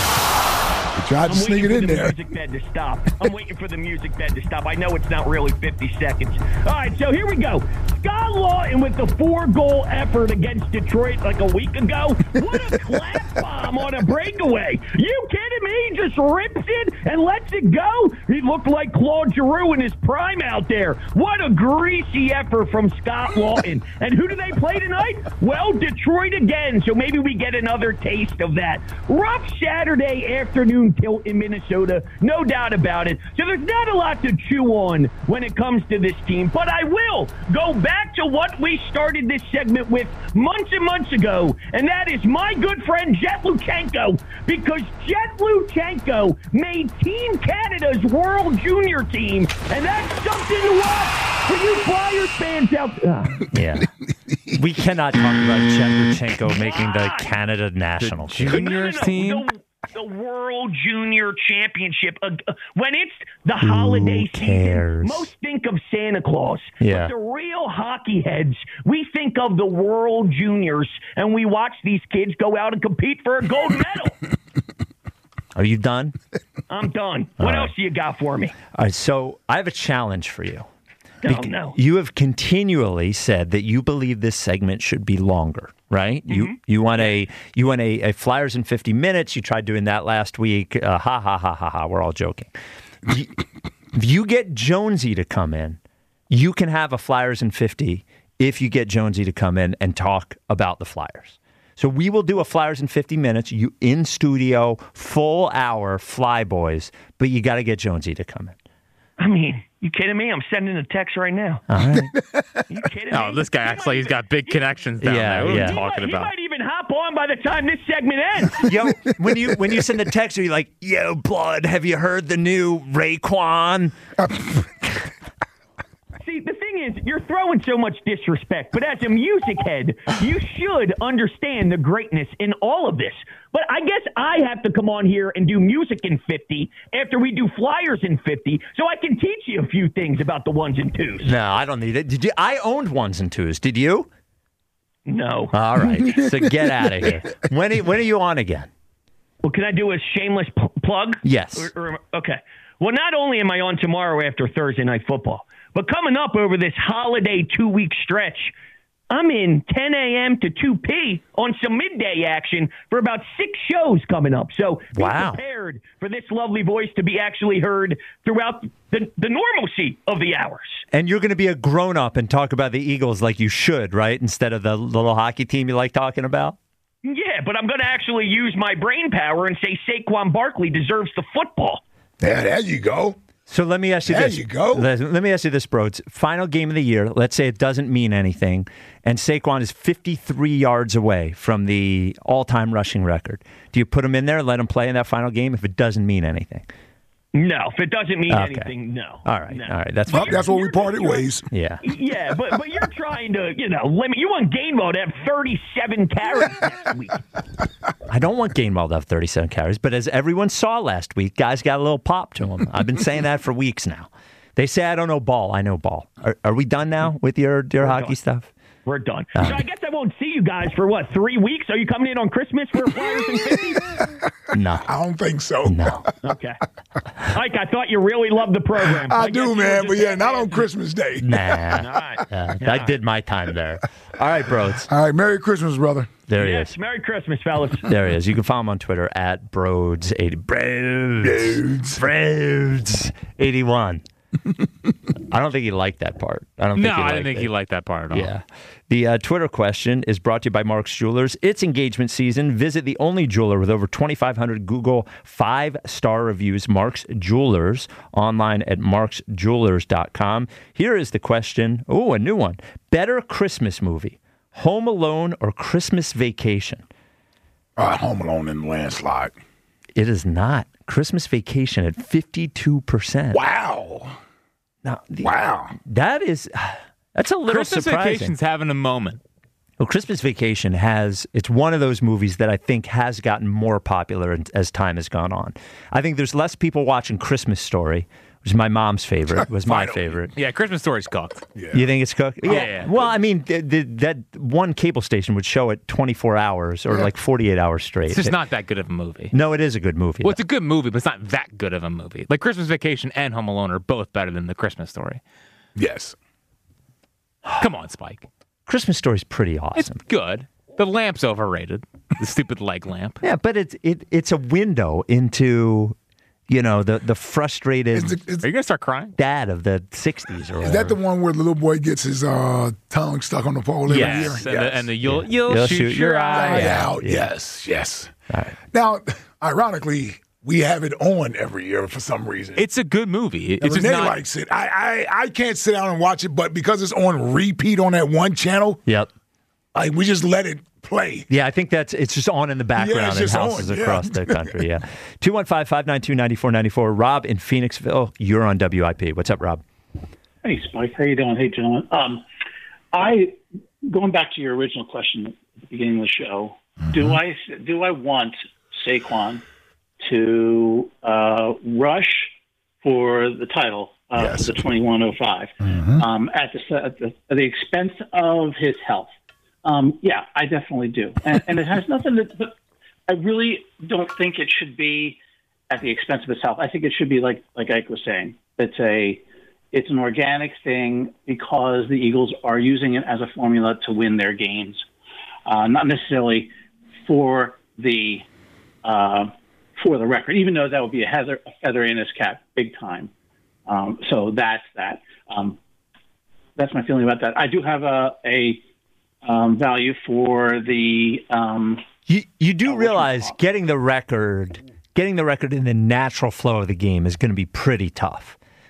We tried to I'm sneak waiting it in for the there. music bed to stop. I'm waiting for the music bed to stop. I know it's not really fifty seconds. All right, so here we go. Scott Lawton with the four-goal effort against Detroit like a week ago. What a clap bomb on a breakaway. You kidding me? He just rips it and lets it go. He looked like Claude Giroux in his prime out there. What a greasy effort from Scott Lawton. And who do they play tonight? Well, Detroit again, so maybe we get another taste of that. Rough Saturday afternoon tilt in Minnesota, no doubt about it. So there's not a lot to chew on when it comes to this team, but I will go back to what we started this segment with months and months ago, and that is my good friend Jet Luchenko, because Jet Luchenko made Team Canada's World Junior team, and that's something to watch for you Flyers fans out there. Yeah. We cannot talk about Shevchenko making the Canada national team. Juniors No, no, no, team? The, the World Junior Championship. Uh, uh, when it's the holiday cares? season, most think of Santa Claus. Yeah. But the real hockey heads, we think of the World Juniors, and we watch these kids go out and compete for a gold medal. Are you done? I'm done. What All else right. do you got for me? All right, so I have a challenge for you. No, Bec- no. You have continually said that you believe this segment should be longer, right? Mm-hmm. You you want a you want a, a Flyers in fifty minutes. You tried doing that last week. Uh, ha ha ha ha ha. We're all joking. You, if you get Jonesy to come in, you can have a Flyers in fifty if you get Jonesy to come in and talk about the Flyers. So we will do a Flyers in fifty minutes. You in studio, full hour, Fly Boys, but you got to get Jonesy to come in. I mean, you kidding me? I'm sending a text right now. All right. You kidding Oh, me? this guy acts like he's got big connections down Yeah, there. What are yeah. we talking he about? might even hop on by the time this segment ends. Yo, when you when you send a text, are you like, "Yo, blood, have you heard the new Raekwon?" See, the thing is, you're throwing so much disrespect, but as a music head, you should understand the greatness in all of this. But I guess I have to come on here and do music in fifty after we do flyers in fifty, so I can teach you a few things about the ones and twos. No, I don't need it. Did you? I owned ones and twos. Did you? No. All right. So get out of here. When are, when are you on again? Well, can I do a shameless p- plug? Yes. Or, or, okay. Well, not only am I on tomorrow after Thursday Night Football, but coming up over this holiday two-week stretch, I'm in ten a.m. to two p on some midday action for about six shows coming up. So be wow. prepared for this lovely voice to be actually heard throughout the, the normalcy of the hours. And you're going to be a grown-up and talk about the Eagles like you should, right? Instead of the little hockey team you like talking about? Yeah, but I'm going to actually use my brain power and say Saquon Barkley deserves the football. Yeah, there you go. So let me ask you there this. There you go. Let, let me ask you this, bro. It's final game of the year. Let's say it doesn't mean anything, and Saquon is fifty-three yards away from the all-time rushing record. Do you put him in there and let him play in that final game if it doesn't mean anything? No, if it doesn't mean okay. anything, no. All right, no. all right. That's well, that's where we parted ways. Yeah. Yeah, but but you're trying to, you know, limit. You want Gainwell to have thirty-seven carries next week. I don't want Gainwell to have thirty-seven carries, but as everyone saw last week, guys got a little pop to him. I've been saying that for weeks now. They say I don't know ball. I know ball. Are, are we done now with your, your hockey done. stuff? We're done. Uh, so I guess I won't see you guys for, what, three weeks? Are you coming in on Christmas for Flyers and fifty? No. I don't think so. No. Okay. Mike, I thought you really loved the program. I, I do, man, but yeah, not on Christmas Day. Nah. right. uh, I did my time there. All right, bros. All right, Merry Christmas, brother. There yes, he is. Merry Christmas, fellas. There he is. You can follow him on Twitter at Broads eighty. Broads. Broads eighty-one. I don't think he liked that part. I don't. No, think he I didn't think it. he liked that part at all. Yeah. The uh, Twitter question is brought to you by Mark's Jewelers. It's engagement season. Visit the only jeweler with over twenty-five hundred Google five-star reviews, Mark's Jewelers, online at marks jewelers dot com. Here is the question. Oh, a new one. Better Christmas movie, Home Alone or Christmas Vacation? Uh, Home Alone in the landslide. It is not. Christmas Vacation at fifty-two percent. Wow. Now, the, wow. That is, that's a little Christmas surprising. Vacation's having a moment. Well, Christmas Vacation has, it's one of those movies that I think has gotten more popular as time has gone on. I think there's less people watching Christmas Story, which is my mom's favorite, was my favorite. Yeah, Christmas Story's cooked. Yeah. You think it's cooked? Yeah. yeah. Well, I mean, the, the, that one cable station would show it twenty-four hours or yeah. like forty-eight hours straight. It's just not that good of a movie. No, it is a good movie. Well, it's a good movie, but it's not that good of a movie. Like Christmas Vacation and Home Alone are both better than The Christmas Story. Yes. Come on, Spike. Christmas Story's pretty awesome. It's good. The lamp's overrated. The stupid leg lamp. Yeah, but it's it, it's a window into, you know, the the frustrated. It's the, it's, Are you gonna start crying? Dad of the sixties or whatever. Is that the one where the little boy gets his uh, tongue stuck on the pole every yes. year? And, Yes. The, and the you'll you'll, You'll shoot, shoot your, your eye, eye out. out. Yeah. Yes, yes. All right. Now, ironically, we have it on every year for some reason. It's a good movie. It's And just Renee not. likes it. I, I I can't sit down and watch it, but because it's on repeat on that one channel, Yep. like we just let it play. Yeah, I think that's it's just on in the background Yeah, it's in just houses on, yeah. across the country. Yeah. two one five, five nine two, nine four nine four. Rob in Phoenixville, you're on W I P. What's up, Rob? Hey, Spike. How you doing? Hey, gentlemen. Um, I going back to your original question at the beginning of the show. Mm-hmm. Do I do I want Saquon to uh, rush for the title of Yes. the twenty-one oh five Mm-hmm. um, at the at the at the expense of his health? Um, yeah, I definitely do, and, and it has nothing to. But I really don't think it should be at the expense of his health. I think it should be like like Ike was saying. It's a it's an organic thing because the Eagles are using it as a formula to win their games, uh, not necessarily for the uh, for the record. Even though that would be a feather a feather in his cap, big time. Um, so that's that. Um, that's my feeling about that. I do have a a Um, value for the. Um, you you do realize getting the record, getting the record in the natural flow of the game is going to be pretty tough.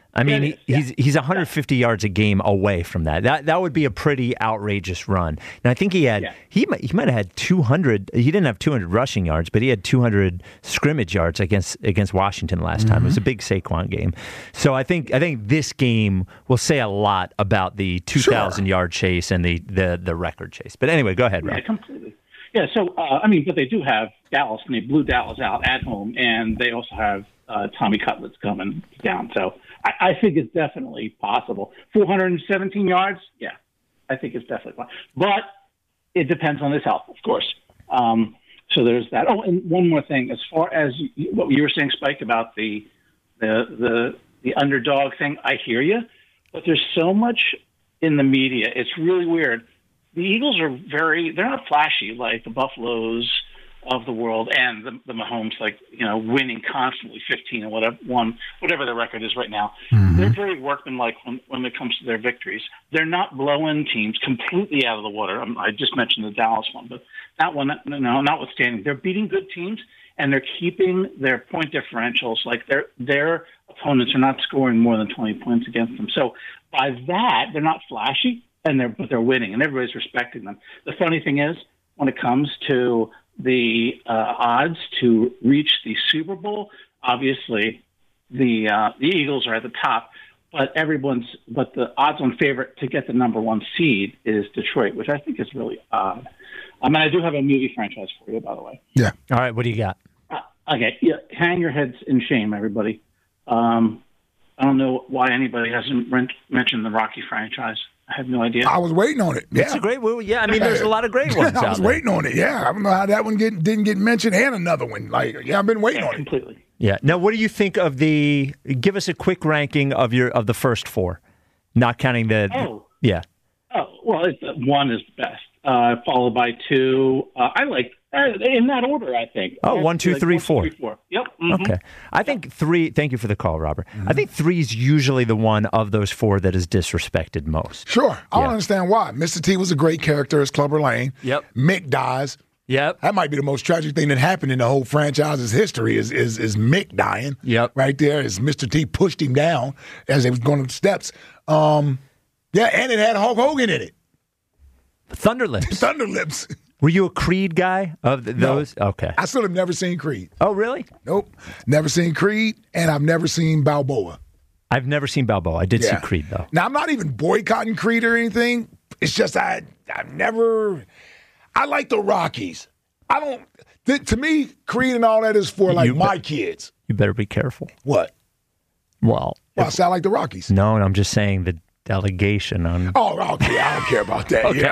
I mean, Yeah, he, he's he's one hundred fifty yards a game away from that. That that would be a pretty outrageous run. And I think he had Yeah. he might, he might have had two hundred. He didn't have two hundred rushing yards, but he had two hundred scrimmage yards against against Washington last time. It was a big Saquon game. So I think I think this game will say a lot about the two thousand Sure. yard chase and the, the the record chase. But anyway, go ahead, Rob. Yeah, completely. Yeah, so, uh, I mean, but they do have Dallas, and they blew Dallas out at home, and they also have uh, Tommy Cutlets coming down. So I, I think it's definitely possible. four hundred seventeen yards, yeah, I think it's definitely possible. But it depends on his health, of course. Um, so there's that. Oh, and one more thing. As far as you, what you were saying, Spike, about the, the, the, the underdog thing, I hear you, but there's so much in the media. It's really weird. The Eagles are very, they're not flashy like the Buffaloes of the world and the, the Mahomes, like, you know, winning constantly fifteen or whatever, one, whatever the record is right now. Mm-hmm. They're very workmanlike when, when it comes to their victories. They're not blowing teams completely out of the water. Um, I just mentioned the Dallas one, but that one, no, notwithstanding, they're beating good teams and they're keeping their point differentials. Like their, their opponents are not scoring more than twenty points against them. So by that, they're not flashy. And they're but they're winning, and everybody's respecting them. The funny thing is, when it comes to the uh, odds to reach the Super Bowl, obviously the uh, the Eagles are at the top, but everyone's but the odds-on favorite to get the number one seed is Detroit, which I think is really odd. I mean, I do have a movie franchise for you, by the way. Yeah. All right, what do you got? Uh, okay, yeah, hang your heads in shame, everybody. Um, I don't know why anybody hasn't rent, mentioned the Rocky franchise. I have no idea. I was waiting on it. Yeah, It's a great movie. Yeah, I mean, there's a lot of great ones I out was there. waiting on it. Yeah, I don't know how that one get, didn't get mentioned, and another one. Like, yeah, I've been waiting Yeah, on it. completely. Yeah. Now, what do you think of the? Give us a quick ranking of your of the first four, not counting the. Oh. Yeah. Oh, well, it's, one is the best, uh, followed by two. Uh, I like uh, in that order, I think. Oh, one, two, Like three, one, two, four. three, four. Yep. mhm. Okay. I think three. Thank you for the call, Robert. Mm-hmm. I think three is usually the one of those four that is disrespected most. Sure. I Yeah. don't understand why. Mister T was a great character as Clubber Lang. Yep. Mick dies. Yep. That might be the most tragic thing that happened in the whole franchise's history is is, is Mick dying. Yep. Right there as Mister T pushed him down as they was going up the steps. Um, yeah, and it had Hulk Hogan in it. Thunderlips. Thunderlips. Were you a Creed guy of th- No. those? Okay. I still have never seen Creed. Oh, really? Nope. Never seen Creed, and I've never seen Balboa. I've never seen Balboa. I did Yeah. see Creed though. Now, I'm not even boycotting Creed or anything. It's just I, I've never. I like the Rockies. I don't. Th- to me, Creed and all that is for like You my bet- kids. You better be careful. What? Well, Well, I sound like the Rockies. no, I'm just saying the delegation on. Oh, okay. I don't care about that. Okay. Yeah.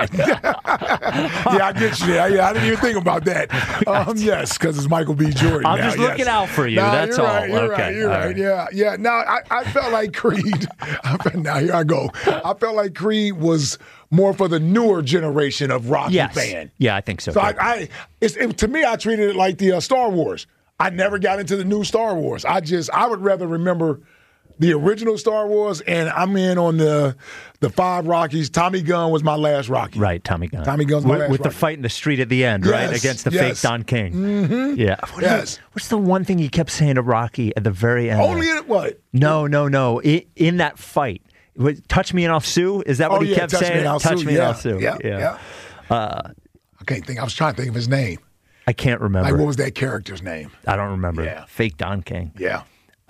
yeah, I get you there. Yeah, I didn't even think about that. Um, yes, because it's Michael B. Jordan. I'm now, just yes. looking out for you. Nah, That's you're all. Right, you're Okay, right. You're all right. right. Yeah. Yeah. Now, I, I felt like Creed. I felt, now, here I go. I felt like Creed was more for the newer generation of Rocky Yes. fan. Yeah, I think so. So too. I, I it's, it, to me, I treated it like the uh, Star Wars. I never got into the new Star Wars. I just, I would rather remember the original Star Wars, and I'm in on the the five Rockies. Tommy Gunn was my last Rocky. Right, Tommy Gunn. Tommy Gunn's my with, last with the Rocky. fight in the street at the end, right, Yes, against the yes. fake Don King. Mm-hmm. Yeah. What Yes. is- what's the one thing he kept saying to Rocky at the very end? Only in what? No, no, no. I, in that fight, Was- touch me and I'll sue. Is that what Oh, he yeah, kept touch me saying? and I'll touch sue. me Yeah, and I'll sue. yeah, yeah. Uh, I can't think. I was trying to think of his name. I can't remember. Like, what was that character's name? I don't remember. Yeah. Fake Don King. Yeah.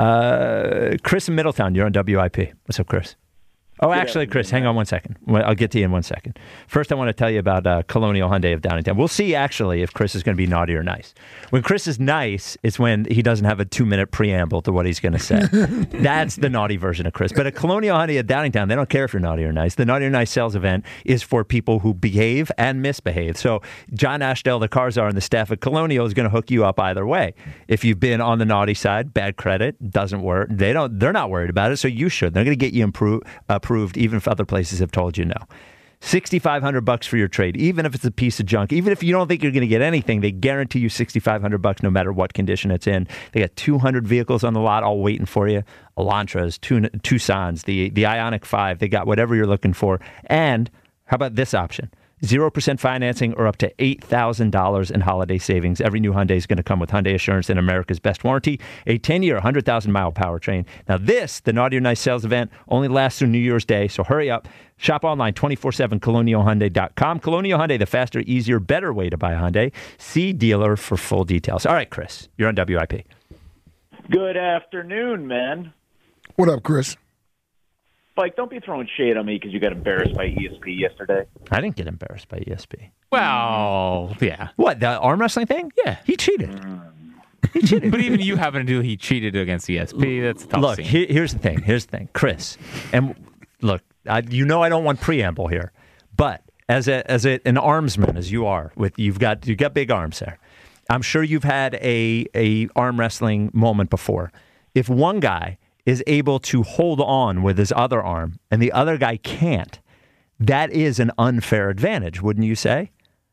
Uh, Chris in Middletown, you're on W I P. What's up, Chris? Oh, actually, Chris, hang on one second. Well, I'll get to you in one second. First, I want to tell you about uh, Colonial Hyundai of Downingtown. We'll see, actually, if Chris is going to be naughty or nice. When Chris is nice, it's when he doesn't have a two-minute preamble to what he's going to say. That's the naughty version of Chris. But at Colonial Hyundai of Downingtown, they don't care if you're naughty or nice. The Naughty or Nice sales event is for people who behave and misbehave. So John Ashdale, the car czar, and the staff at Colonial is going to hook you up either way. If you've been on the naughty side, bad credit, doesn't work. They don't. They're not worried about it, so you should. They're going to get you impro- approved, even if other places have told you no. sixty-five hundred bucks for your trade, even if it's a piece of junk, even if you don't think you're going to get anything, they guarantee you sixty-five hundred bucks no matter what condition it's in. They got two hundred vehicles on the lot all waiting for you. Elantras, Tucsons, the, the Ioniq five, they got whatever you're looking for. And how about this option? zero percent financing or up to eight thousand dollars in holiday savings. Every new Hyundai is going to come with Hyundai Assurance and America's Best Warranty, a ten-year, one hundred thousand mile powertrain. Now this, the Naughty or Nice sales event, only lasts through New Year's Day, so hurry up. Shop online twenty-four seven, colonial hyundai dot com. Colonial Hyundai, the faster, easier, better way to buy a Hyundai. See dealer for full details. All right, Chris, you're on W I P. Good afternoon, men. What up, Chris? Spike, don't be throwing shade on me because you got embarrassed by E S P yesterday. I didn't get embarrassed by E S P. Well, yeah. What, the arm wrestling thing? Yeah. He cheated. Mm. He cheated. But even you having to do he cheated against E S P. That's a tough Look, scene. he, here's the thing. Here's the thing. Chris, and look, I, you know I don't want preamble here, but as a as a, an armsman, as you are, with you've got you've got big arms there. I'm sure you've had a a arm wrestling moment before. If one guy is able to hold on with his other arm and the other guy can't, that is an unfair advantage, wouldn't you say?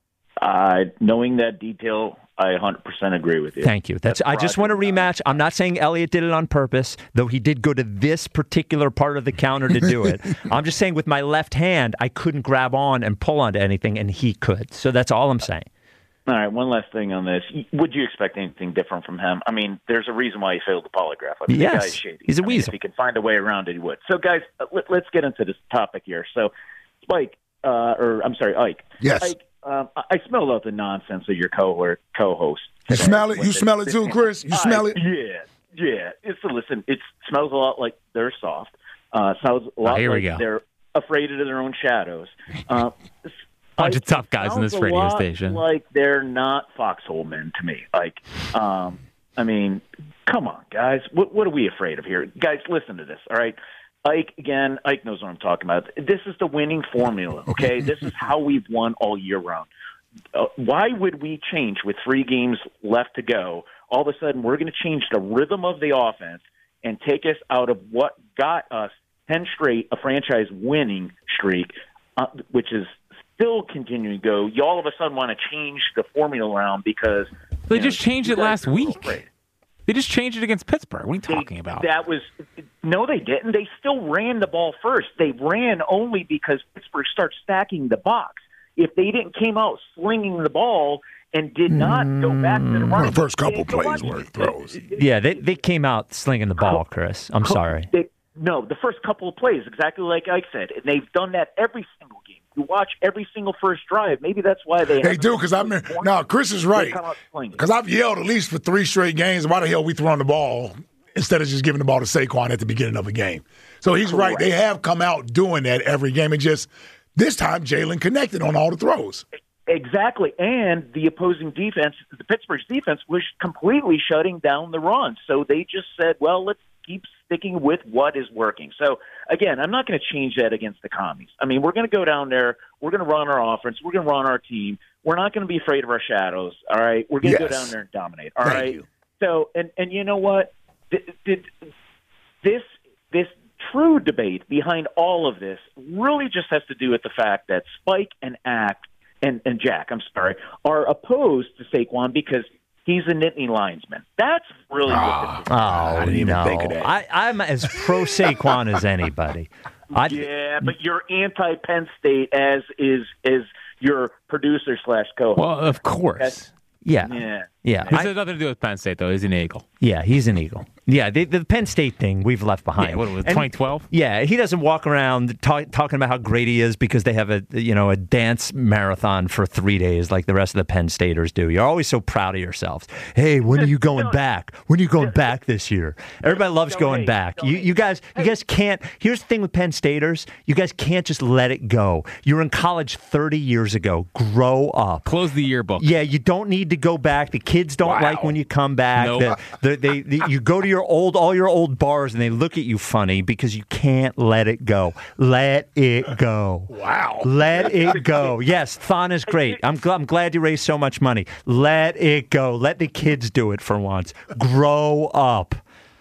Uh, knowing that detail, I one hundred percent agree with you. Thank you. That's. I just want a rematch. I'm not saying Elliot did it on purpose, though he did go to this particular part of the counter to do it. I'm just saying with my left hand, I couldn't grab on and pull onto anything, and he could. So that's all I'm saying. All right, one last thing on this. Would you expect anything different from him? I mean, there's a reason why he failed the polygraph. I mean, Yes, the guy's shady. he's a I mean, weasel. if he could find a way around it, he would. So, guys, let, let's get into this topic here. So, Spike, uh, or I'm sorry, Ike. Yes. Ike, um, I, I smelled out the nonsense of your co co-host. You smell it? When You they- smell it too, Chris? You smell I- it? Yeah, yeah. It's listen. It smells a lot like they're soft. Uh, smells a lot Oh, here we like go. they're afraid of their own shadows. Uh, Bunch of Ike, tough guys in sounds this a radio lot station. Like they're not foxhole men to me. Like, um, I mean, come on, guys. What what are we afraid of here, guys? Listen to this. All right. Ike, again, Ike knows what I'm talking about. This is the winning formula, okay? This is how we've won all year round. Uh, why would we change with three games left to go? All of a sudden, we're going to change the rhythm of the offense and take us out of what got us ten straight, a franchise winning streak, uh, which is still continuing to go. You all of a sudden want to change the formula around because They you just know, changed you it guys last are a little week. afraid. They just changed it against Pittsburgh. What are you talking about? That was no, they didn't. They still ran the ball first. They ran only because Pittsburgh started stacking the box. If they didn't came out slinging the ball and did not go back to the run, Well, the first couple they- plays were throws. Yeah, they they came out slinging the ball, Chris. I'm sorry. They, no, the first couple of plays, exactly like Ike said, and they've done that every single game. You watch every single first drive. Maybe that's why they. They do, because I'm now. Chris is right, They come out slinging. because I've yelled at least for three straight games. Why the hell we throwing the ball instead of just giving the ball to Saquon at the beginning of a game? So he's right. They have come out doing that every game, and just this time Jalen connected on all the throws. Exactly, and the opposing defense, the Pittsburgh's defense, was completely shutting down the run. So they just said, "Well, let's keep sticking with what is working." So again, I'm not going to change that against the Commies. I mean, we're going to go down there. We're going to run our offense. We're going to run our team. We're not going to be afraid of our shadows. All right, we're going to Yes. go down there and dominate. All Thank right. you. So, and and you know what? Did, did this this true debate behind all of this really just has to do with the fact that Spike and Act and, and Jack, I'm sorry, are opposed to Saquon because he's a Nittany linesman. That's really Ah. what this is. Oh, I didn't even no. think of that. I, I'm as pro Saquon as anybody. I, Yeah, but you're anti-Penn State, as is is your producer slash co-host. Well, of course. That's- yeah. yeah. Yeah. This I- has nothing to do with Penn State, though. He's an Eagle. yeah, he's an Eagle. Yeah, the, the Penn State thing we've left behind. Yeah, what was it, And- twenty twelve? Yeah, he doesn't walk around talk, talking about how great he is because they have a you know a dance marathon for three days like the rest of the Penn Staters do. You're always so proud of yourselves. Hey, when are you going back? When are you going back this year? Everybody loves going Donate, back. You, donate. you guys, you guys can't. Here's the thing with Penn Staters: you guys can't just let it go. You're in college thirty years ago. Grow up. Close the yearbook. Yeah, you don't need to go back. The kids don't Wow. like when you come back. Nope. The- the- they, the- you go to your old, all your old bars, and they look at you funny because you can't let it go. Let it go. Wow. Let it go. Yes, Thon is great. I'm, gl- I'm glad you raised so much money. Let it go. Let the kids do it for once. Grow up.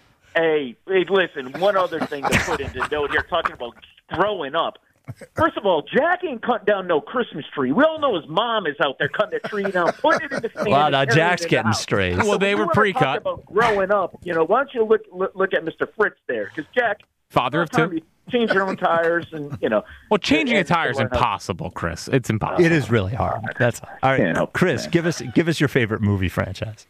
Hey, hey, listen, one other thing to put into note here, talking about growing up. First of all, Jack ain't cutting down no Christmas tree. We all know his mom is out there cutting the tree down, putting it in the stand. Wow, and now carrying Jack's it in the getting house. strays. Well, they So were we wanna talk pre-cut. About growing up, you know, why don't you look look, look at Mister Fritz there? Because Jack, Father of two. Change your own tires, and you know. Well, changing and, a tire is and impossible, Chris. It's impossible. It is really hard. That's all right. Yeah, Chris, give us give us your favorite movie franchise.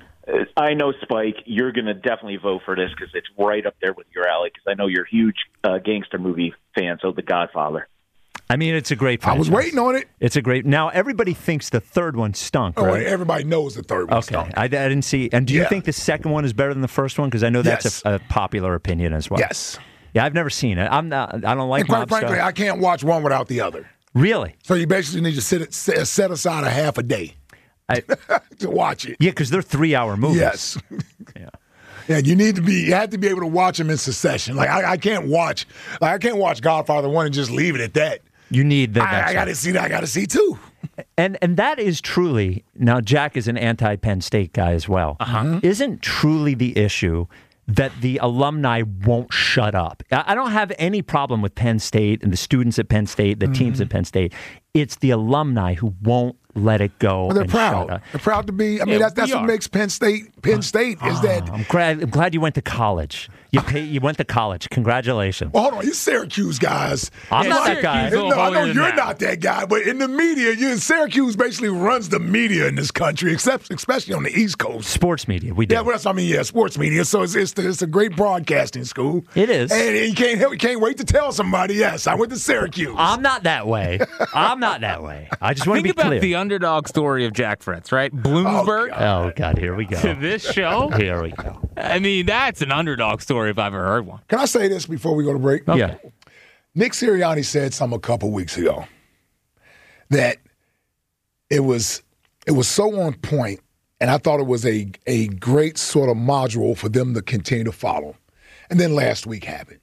I know, Spike, you're going to definitely vote for this because it's right up there with your alley. Because I know you're a huge uh, gangster movie fan, so The Godfather. I mean, it's a great franchise. I was waiting on it. It's a great. Now everybody thinks the third one stunk. Oh, Right? everybody knows the third one Okay, stunk. I, I didn't see. And do you Yeah. think the second one is better than the first one? Because I know that's Yes. a, a popular opinion as well. Yes. Yeah, I've never seen it. I'm not. I don't like And quite mob frankly, stuff. I can't watch one without the other. Really? So you basically need to sit, set set aside a half a day I, to watch it. yeah, because they're three-hour movies. Yes. yeah. Yeah, you need to be. You have to be able to watch them in succession. Like I, I can't watch. Like I can't watch Godfather one and just leave it at that. You need the. I, I got to see that. I got to see two. And and that is truly now. Jack is an anti-Penn State guy as well. Uh-huh. Isn't truly the issue that the alumni won't shut up? I I don't have any problem with Penn State and the students at Penn State, the Mm-hmm. teams at Penn State. It's the alumni who won't let it go. Well, they're and shut proud. up. They're proud to be. I mean, Yeah, that's that's we what are. makes Penn State Penn State is that. I'm glad. I'm glad you went to college. You pay, You went to college. Congratulations. Well, hold on, you Syracuse guys. I'm You not know, that guy. Syracuse is a No, little I know holier you're than that. not that guy, but in the media, you Syracuse basically runs the media in this country, except especially on the East Coast. Sports media. We do. Yeah, well, that's I mean, yeah, sports media. So it's it's, it's a great broadcasting school. It is. and you can't help, you can't wait to tell somebody. Yes, I went to Syracuse. I'm not that way. I'm not that way. I just want to Think be about clear. the underdog story of Jack Fritz, right? Bloomsburg Oh God, here we go. to this show. Here we go. I mean, that's an underdog story if I've ever heard one. Can I say this before we go to break? Yeah. Nick Sirianni said something a couple weeks ago that it was it was so on point, and I thought it was a a great sort of module for them to continue to follow. And then last week happened,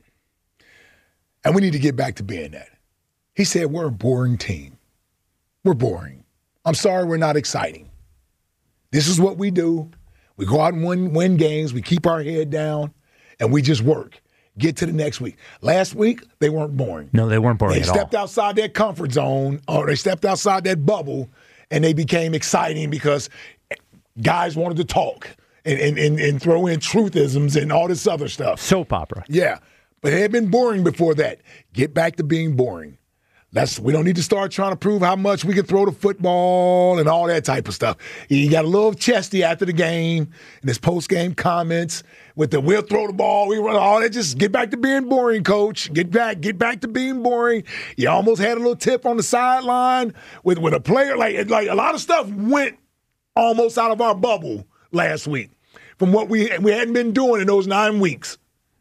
and we need to get back to being that. He said, "We're a boring team. We're boring. I'm sorry, we're not exciting. This is what we do. We go out and win win games. We keep our head down, and we just work." Get to the next week. Last week, they weren't boring. No, they weren't boring They at stepped all. outside their comfort zone, or they stepped outside that bubble, and they became exciting because guys wanted to talk and, and, and, and throw in truthisms and all this other stuff. Soap opera. Yeah, but it had been boring before that. Get back to being boring. That's, we don't need to start trying to prove how much we can throw the football and all that type of stuff. He got a little chesty after the game in his post-game comments with the we'll throw the ball, we run all that. Just get back to being boring, coach. Get back, get back to being boring. You almost had a little tip on the sideline with, with a player. Like, like a lot of stuff went almost out of our bubble last week from what we we hadn't been doing in those nine weeks.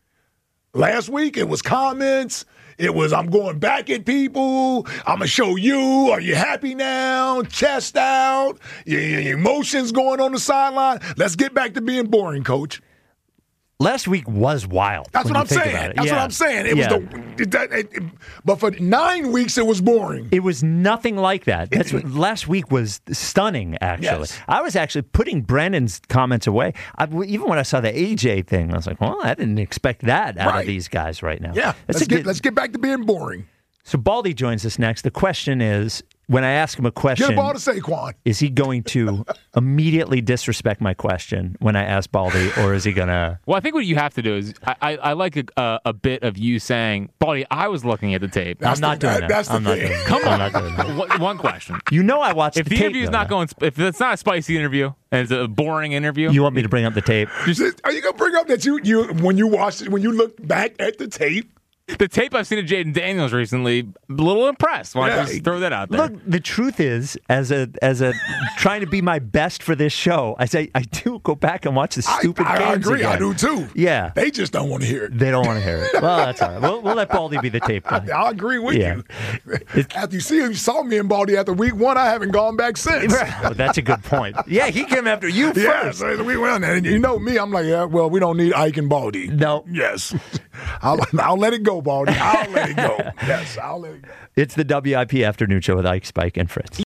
Last week, it was comments. It was, I'm going back at people. I'm going to show you. Are you happy now? Chest out. Your, your emotions going on the sideline. Let's get back to being boring, coach. Last week was wild. That's when what you I'm think saying. about it. That's Yeah. what I'm saying. It Yeah. was the, that, it, it- but for nine weeks, it was boring. It was nothing like that. That's what, last week was stunning, actually. Yes. I was actually putting Brandon's comments away. I, even when I saw the A J thing, I was like, well, I didn't expect that out Right. of these guys right now. Yeah. That's Let's a get, good- let's get back to being boring. So Baldy joins us next. The question is, when I ask him a question, Get a ball to Saquon. is he going to immediately disrespect my question when I ask Baldy, or is he going to... Well, I think what you have to do is I, I, I like a, a, a bit of you saying, Baldy, I was looking at the tape. I'm not doing that. that's the I'm not thing. doing that. Come I'm on. not doing that. One- One question. You know I watched If the the tape, interview's though, not now. going, if it's not a spicy interview and it's a boring interview, You want me to bring up the tape? Just- Are you gonna bring up that you you when you watched it, when you look back at the tape? the tape I've seen of Jaden Daniels recently, a little impressed. Why don't Yeah. I just throw that out there? Look, the truth is, as a as a trying to be my best for this show, I say I do go back and watch the stupid I, I games agree. again. I do too. Yeah, They just don't want to hear it. they don't want to hear it. Well, that's all right. We'll, we'll let Baldy be the tape guy. I agree with Yeah. you. After you see him, you saw me and Baldy after week one. I haven't gone back since. Well, that's a good point. Yeah, he came after you Yeah, first. so we went on there. And you know me, I'm like, yeah, well, we don't need Ike and Baldy. No. Yes. I'll, I'll let it go, Baldy. I'll let it go. Yes, I'll let it go. It's the W I P Afternoon Show with Ike, Spike, and Fritz.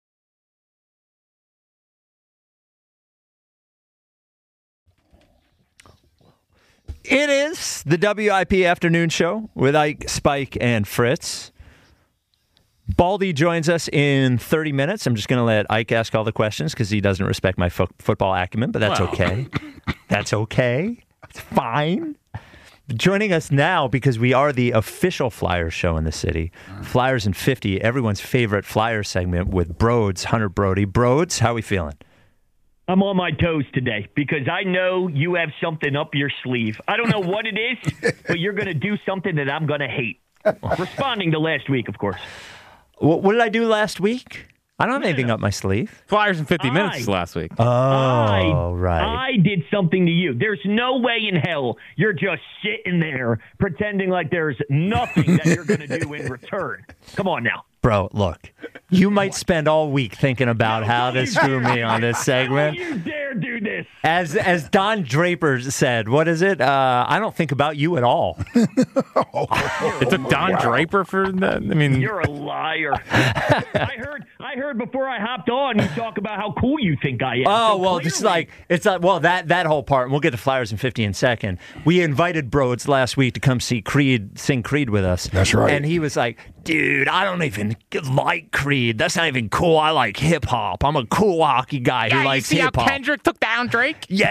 It is the W I P Afternoon Show with Ike, Spike, and Fritz. Baldy joins us in thirty minutes. I'm just going to let Ike ask all the questions because he doesn't respect my fo- football acumen, but that's Well. okay. That's okay. It's fine. Joining us now, because we are the official Flyers show in the city, Flyers in fifty, everyone's favorite Flyers segment with Broads, Hunter Brody. Broads, how we feeling? I'm on my toes today because I know you have something up your sleeve. I don't know what it is, but you're going to do something that I'm going to hate. Responding to last week, of course. What, what did I do last week? I don't have anything up my sleeve. Flyers in fifty I, minutes last week. Oh, I, right. I did something to you. There's no way in hell you're just sitting there pretending like there's nothing that you're going to do in return. Come on now. Bro, look, you might spend all week thinking about how to screw me on this segment. Don't you dare do this. As as Don Draper said, what is it? Uh, I don't think about you at all. It took Don wow. Draper for that? I mean, you're a liar. I heard I heard before I hopped on you talk about how cool you think I am. Oh, so well, clearly, just like, it's like, well, that, that whole part, and we'll get to Flyers in fifty in a second. We invited Broads last week to come see Creed, sing Creed with us. That's right. And he was like, dude, I don't even like Creed. That's not even cool. I like hip hop. I'm a cool hockey guy yeah, who likes you see hip how hop. Kendrick took down Drake? Yo!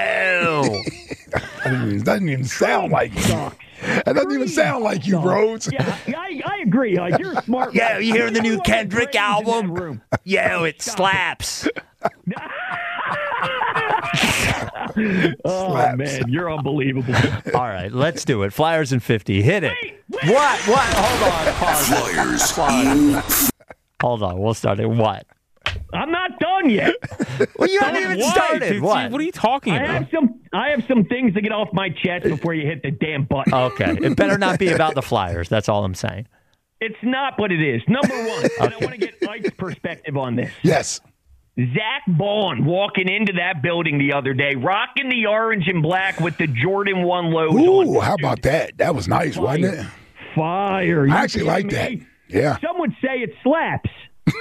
It doesn't even sound like you. It doesn't even sound like you, Broads. Yeah, I, I agree. Like, you're a smart. Yo, you hearing the You new know Kendrick what? Brains in album? that room. Yo, it Stop slaps. Oh, Slaps. man, you're unbelievable. All right, let's do it. Flyers in fifty. Hit it. Wait, wait. What? What? Hold on. Pause. Flyers in Hold on. We'll start it. What? I'm not done yet. Well, you haven't even Why? started. Dude, What? What are you talking I about? have some. I have some things to get off my chest before you hit the damn button. Okay. It better not be about the Flyers. That's all I'm saying. It's not what it is. Number one, and I want to get Ike's perspective on this. Yes. Zach Bond walking into that building the other day, rocking the orange and black with the Jordan one lows Ooh, on. how about that? That was nice, Fire. wasn't it? Fire. You I actually kidding like that. me? Yeah. Some would say it slaps.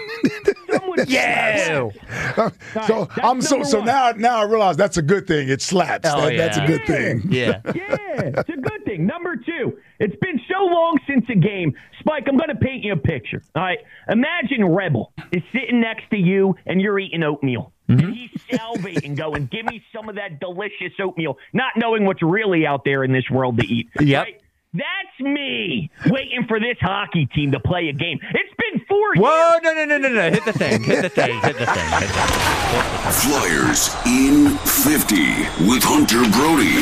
Some would Yeah. Uh, so That's I'm so number so one. now now I realize that's a good thing. It slaps. Oh, That- That's a yeah. good thing. Yeah. Yeah, it's a good thing. Number two, it's been so long since a game. Spike, I'm going to paint you a picture. All right. Imagine Rebel is sitting next to you and you're eating oatmeal. Mm-hmm. And he's salivating, going, give me some of that delicious oatmeal, not knowing what's really out there in this world to eat. Yep. Right? That's me waiting for this hockey team to play a game. It's been four years. Whoa, no, no, no, no, no. Hit the thing. Hit the thing. Hit the thing. Hit the thing. Flyers in fifty with Hunter Brody.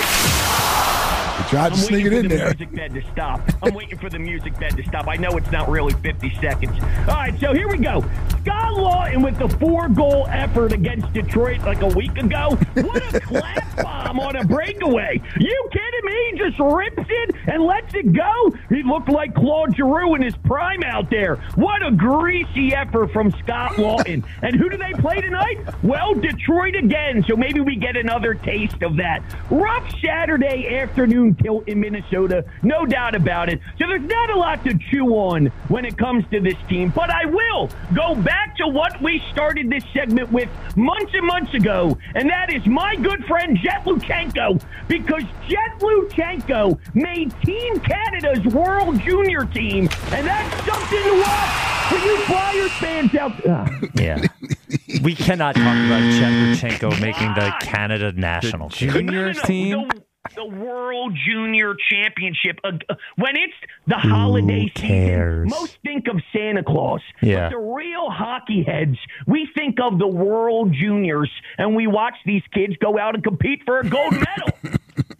You tried to I'm sneak it waiting in for the there. music bed to stop. I'm waiting for the music bed to stop. I know it's not really fifty seconds. All right, so here we go. Scott Lawton with the four-goal effort against Detroit like a week ago. What a clap bomb on a breakaway. You kidding me? He just rips it and lets it go. He looked like Claude Giroux in his prime out there. What a greasy effort from Scott Lawton. And who do they play tonight? Well, Detroit again, so maybe we get another taste of that. Rough Saturday afternoon tilt in Minnesota, no doubt about it. So there's not a lot to chew on when it comes to this team, but I will go back to what we started this segment with months and months ago, and that is my good friend Jet Luchenko, because Jet Luchenko made Team Canada's World Junior team, and that's something to watch for you Flyers fans out there. Yeah. We cannot talk about Shevchenko making the Canada national team. Juniors team? The, the World Junior Championship. Uh, uh, when it's the holiday cares? season, most think of Santa Claus. Yeah. But the real hockey heads, we think of the World Juniors, and we watch these kids go out and compete for a gold medal.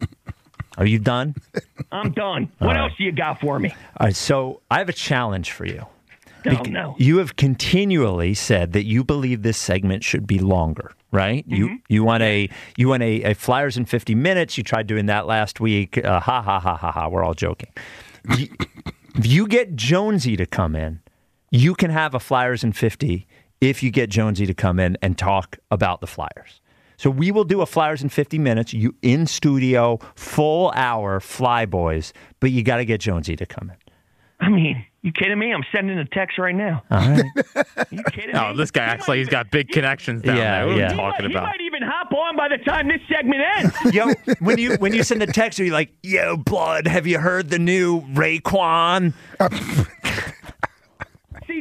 Are you done? I'm done. All What right. else do you got for me? All right, so I have a challenge for you. Oh, Bec- no. You have continually said that you believe this segment should be longer, right? Mm-hmm. You you want a you want a, a Flyers in fifty minutes. You tried doing that last week. Uh, ha ha ha ha ha. We're all joking. You- if you get Jonesy to come in, you can have a Flyers in fifty if you get Jonesy to come in and talk about the Flyers. So we will do a Flyers in fifty minutes, you in studio, full hour, Fly Boys, but you got to get Jonesy to come in. I mean, you kidding me? I'm sending a text right now. All right. You kidding Oh, me? this guy acts like he's got big connections down Yeah, there. What are yeah. we He talking might, about? he might even hop on by the time this segment ends. Yo, when you when you send a text, are you like, yo, blood, have you heard the new Raekwon? See, the thing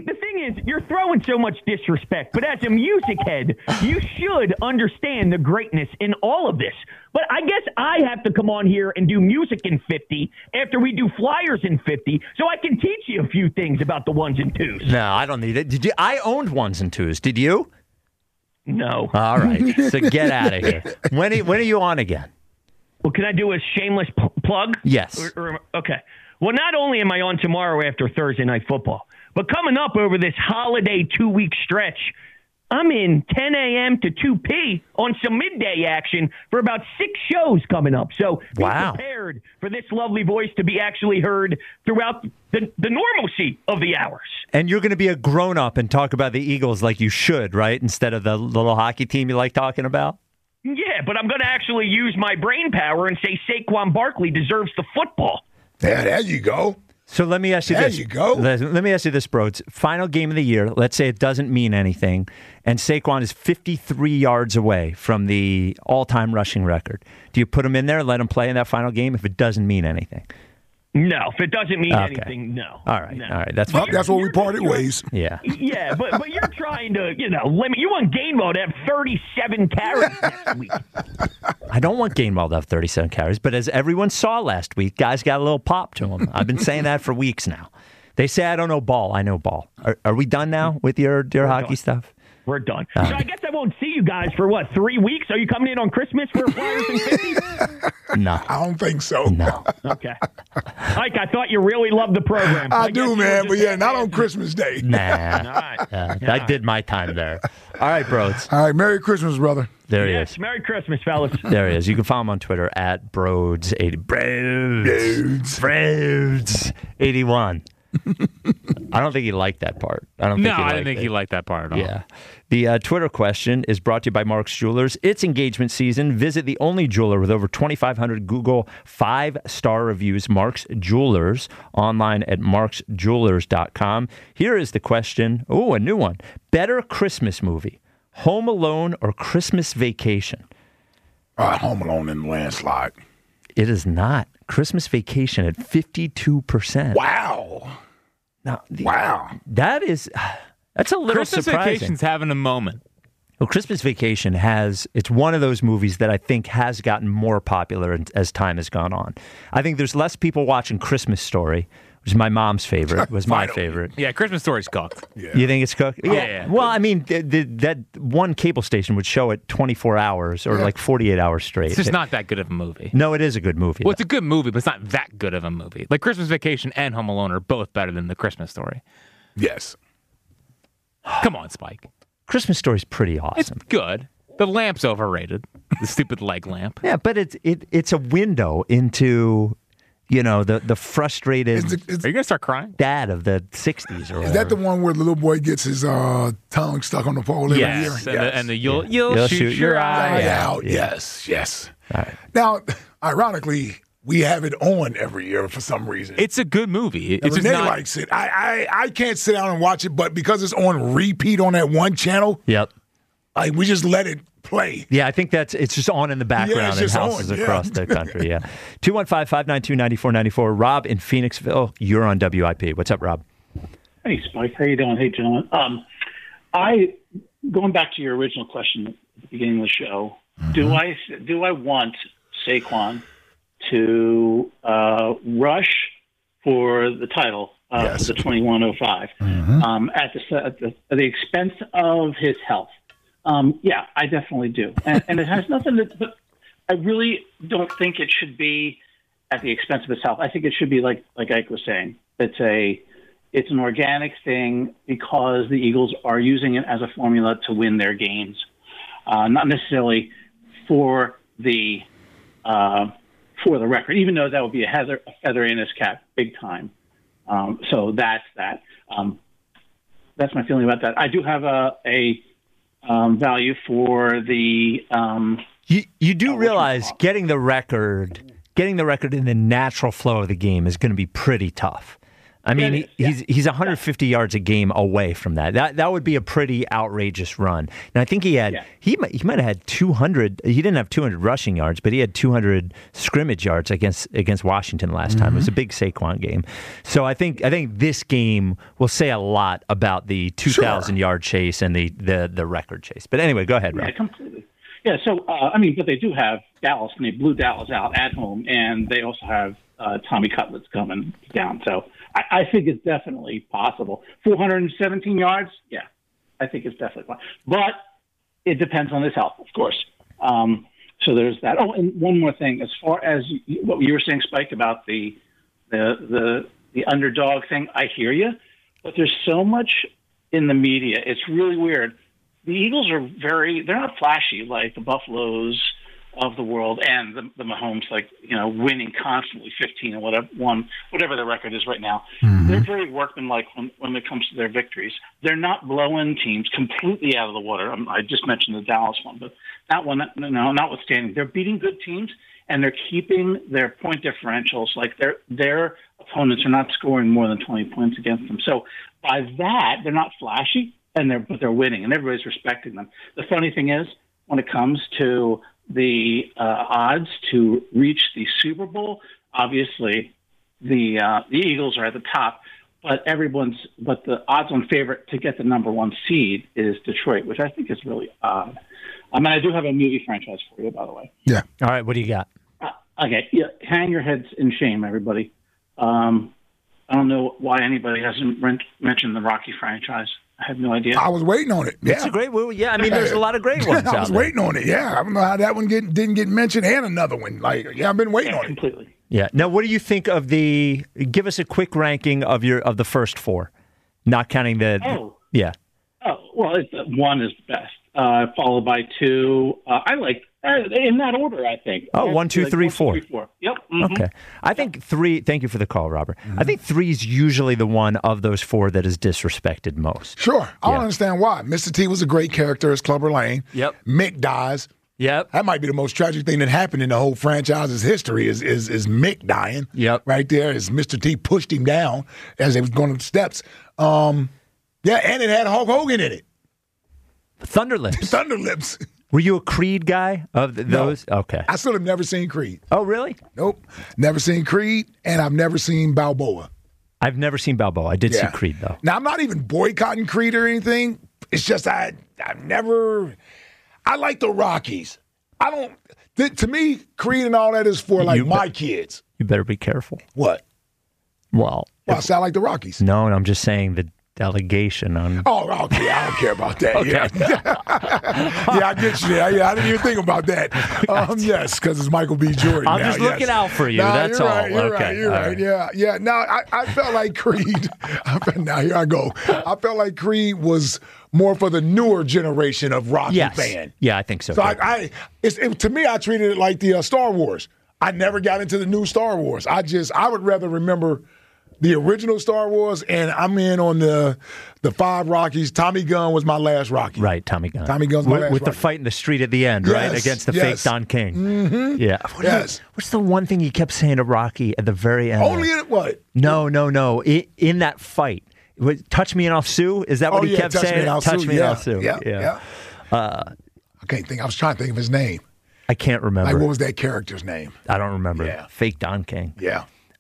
thing is, you're throwing so much disrespect, but as a music head, you should understand the greatness in all of this. But I guess I have to come on here and do music in fifty after we do Flyers in fifty, so I can teach you a few things about the ones and twos. No, I don't need it. Did you? I owned ones and twos. Did you? No. All right. So get out of here. When are, when are you on again? Well, can I do a shameless p- plug? Yes. Or, or, okay. Well, not only am I on tomorrow after Thursday Night Football, but coming up over this holiday two-week stretch, I'm in ten a.m. to two p on some midday action for about six shows coming up. So be wow. prepared for this lovely voice to be actually heard throughout the, the normalcy of the hours. And you're going to be a grown-up and talk about the Eagles like you should, right? Instead of the little hockey team you like talking about? Yeah, but I'm going to actually use my brain power and say Saquon Barkley deserves the football. Yeah, there you go. So let me ask you there this. There you go. Let, let me ask you this, bro. It's final game of the year. Let's say it doesn't mean anything, and Saquon is fifty-three yards away from the all-time rushing record. Do you put him in there and let him play in that final game if it doesn't mean anything? No, if it doesn't mean okay. anything, no. All right, no. all right. That's well, that's where we parted ways. Yeah. Yeah, but but you're trying to, you know, limit. You want Gainwell to have thirty-seven carries next week. I don't want Gainwell to have thirty-seven carries, but as everyone saw last week, guys got a little pop to him. I've been saying that for weeks now. They say I don't know ball. I know ball. Are, are we done now with your, your hockey done. stuff? We're done. All so right. I guess I won't see you guys for, what, three weeks? Are you coming in on Christmas for Flyers and fifty? No. I don't think so. No. Okay. Mike, I thought you really loved the program. I, I do, man, but yeah, not on Christmas Day. Nah. All right. Uh, I did my time there. All right, bros. All right, Merry Christmas, brother. There yes, he is. Merry Christmas, fellas. There he is. You can follow him on Twitter at Broads eighty. Broads. Broads eighty-one. I don't think he liked that part. I don't. No, think he I didn't liked think it. he liked that part at all. Yeah. The uh, Twitter question is brought to you by Mark's Jewelers. It's engagement season. Visit the only jeweler with over twenty-five hundred Google five-star reviews, Mark's Jewelers, online at marks jewelers dot com. Here is the question. Oh, a new one. Better Christmas movie, Home Alone or Christmas Vacation? Uh, Home Alone in the landslide. It is not. Christmas Vacation at fifty-two percent. Wow. Now, the, wow. That is, that's a little Christmas surprising. Vacation's having a moment. Well, Christmas Vacation has, it's one of those movies that I think has gotten more popular as time has gone on. I think there's less people watching Christmas Story, which is my mom's favorite, was my favorite. Yeah, Christmas Story's cooked. Yeah. You think it's cooked? Oh, yeah. yeah. Well, I mean, the, the, that one cable station would show it twenty-four hours or Yeah. like forty-eight hours straight. It's just It- not that good of a movie. No, it is a good movie. Well, it's a good movie, but it's not that good of a movie. Like Christmas Vacation and Home Alone are both better than The Christmas Story. Yes. Come on, Spike. Christmas Story's pretty awesome. It's good. The lamp's overrated. The stupid leg lamp. Yeah, but it's it it's a window into, you know, the the frustrated Is, the, is, Are you gonna start crying? dad of the sixties or is whatever. that the one where the little boy gets his uh, tongue stuck on the pole every Yes. year? And, the, and the you'll, Yeah. you'll, You'll shoot, shoot your your eye eye out. out. Yeah. Yes, yes. All right. Now, ironically, we have it on every year for some reason. It's a good movie. And It's just Renee not. likes it. I, I I can't sit down and watch it, but because it's on repeat on that one channel, Yep. like we just let it play. Yeah, I think that's it's just on in the background in just houses on, yeah. across the country. Yeah. two one five, five nine two, nine four nine four. Rob in Phoenixville, you're on W I P. What's up, Rob? Hey, Spike. How you doing? Hey, gentlemen. Um, I going back to your original question at the beginning of the show. Mm-hmm. Do I do I want Saquon to uh, rush for the title uh, Yes. for the twenty-one oh five Mm-hmm. um, at the at the at the expense of his health? Um, yeah, I definitely do, and, and it has nothing to. But I really don't think it should be at the expense of his health. I think it should be like like Ike was saying. It's a it's an organic thing because the Eagles are using it as a formula to win their games, uh, not necessarily for the uh, for the record. Even though that would be a feather, a feather in his cap, big time. Um, so that's that. Um, that's my feeling about that. I do have a a um, value for the. Um, You you do realize getting the record, getting the record in the natural flow of the game is going to be pretty tough. I mean, Yeah, he, yeah. he's he's one hundred fifty yards a game away from that. That that would be a pretty outrageous run. And I think he had Yeah. he might, he might have had two hundred. He didn't have two hundred rushing yards, but he had two hundred scrimmage yards against against Washington last time. It was a big Saquon game. So I think I think this game will say a lot about the two thousand yard chase and the, the the record chase. But anyway, go ahead, Rob. Yeah, completely. Yeah, so, uh, I mean, but they do have Dallas, and they blew Dallas out at home, and they also have uh, Tommy Cutlets coming down. So I, I think it's definitely possible. four hundred seventeen yards, yeah, I think it's definitely possible. But it depends on his health, of course. Um, so there's that. Oh, and one more thing. As far as you, what you were saying, Spike, about the, the, the, the underdog thing, I hear you. But there's so much in the media. It's really weird. The Eagles are very, they're not flashy like the Buffaloes of the world and the, the Mahomes, like, you know, winning constantly fifteen or whatever, one, whatever the record is right now. Mm-hmm. They're very workmanlike when, when it comes to their victories. They're not blowing teams completely out of the water. Um, I just mentioned the Dallas one, but that one, no, notwithstanding, they're beating good teams and they're keeping their point differentials. Like their, their opponents are not scoring more than twenty points against them. So by that, they're not flashy. And they're but they're winning, and everybody's respecting them. The funny thing is, when it comes to the uh, odds to reach the Super Bowl, obviously the uh, the Eagles are at the top, but everyone's but the odds-on favorite to get the number one seed is Detroit, which I think is really odd. I mean, I do have a movie franchise for you, by the way. Yeah. All right, what do you got? Uh, okay, yeah, hang your heads in shame, everybody. Um, I don't know why anybody hasn't rent, mentioned the Rocky franchise. I have no idea. I was waiting on it. Yeah. It's a great movie. Yeah, I mean, there's a lot of great ones I out was there. waiting on it. Yeah, I don't know how that one get, didn't get mentioned, and another one. Like, yeah, I've been waiting yeah, on completely. it. Yeah. Now, what do you think of the? Give us a quick ranking of your of the first four, not counting the. Oh. Yeah. Oh well, it's, uh, one is the best, uh, followed by two. Uh, I like uh, in that order. I think. Oh, one, two, like three, one, two, four. three, four. Yep. Mm-hmm. Okay. I think three. Thank you for the call, Robert. I think three is usually the one of those four that is disrespected most. Sure. I don't Yeah. understand why. Mister T was a great character as Clubber Lang. Yep. Mick dies. Yep. That might be the most tragic thing that happened in the whole franchise's history is is, is Mick dying. Yep. Right there as Mister T pushed him down as they was going up the steps. Um, yeah, and it had Hulk Hogan in it. Thunderlips. Thunderlips. Were you a Creed guy of th- No. those? Okay. I still have never seen Creed. Oh, really? Nope. Never seen Creed, and I've never seen Balboa. I've never seen Balboa. I did Yeah. see Creed, though. Now, I'm not even boycotting Creed or anything. It's just I, I've never. I like the Rockies. I don't. Th- to me, Creed and all that is for like You my bet- kids. You better be careful. What? Well, Well, I sound like the Rockies. no, and I'm just saying the delegation on. Oh, okay. I don't care about that. Yeah. yeah, I get you there. Yeah, I didn't even think about that. Um, yes, because it's Michael B. Jordan. I'm now, just yes. looking out for you. Nah, That's you're all. Right, you're Okay, right. You're all right. right. Yeah. Yeah. Now, I, I felt like Creed. I felt, now, here I go. I felt like Creed was more for the newer generation of Rocky Yes. fan. Yeah, I think so. So too. I, I it's, it, to me, I treated it like the uh, Star Wars. I never got into the new Star Wars. I just, I would rather remember the original Star Wars, and I'm in on the the five Rockies. Tommy Gunn was my last Rocky. Right, Tommy Gunn. Tommy Gunn's my with, last with the Rocky. fight in the street at the end, right, Yes, against the yes. fake Don King. Mm-hmm. Yeah. What is Yes. it- what's the one thing you kept saying to Rocky at the very end? Only in what? No, no, no. I, in that fight, Was- touch me and I'll sue. Is that what Oh, he yeah, kept touch me saying? and I'll touch sue. me Yeah, and I'll sue. yeah, yeah. Uh, I can't think. I was trying to think of his name. I can't remember. Like, what was that character's name? I don't remember. Yeah. Fake Don King. Yeah.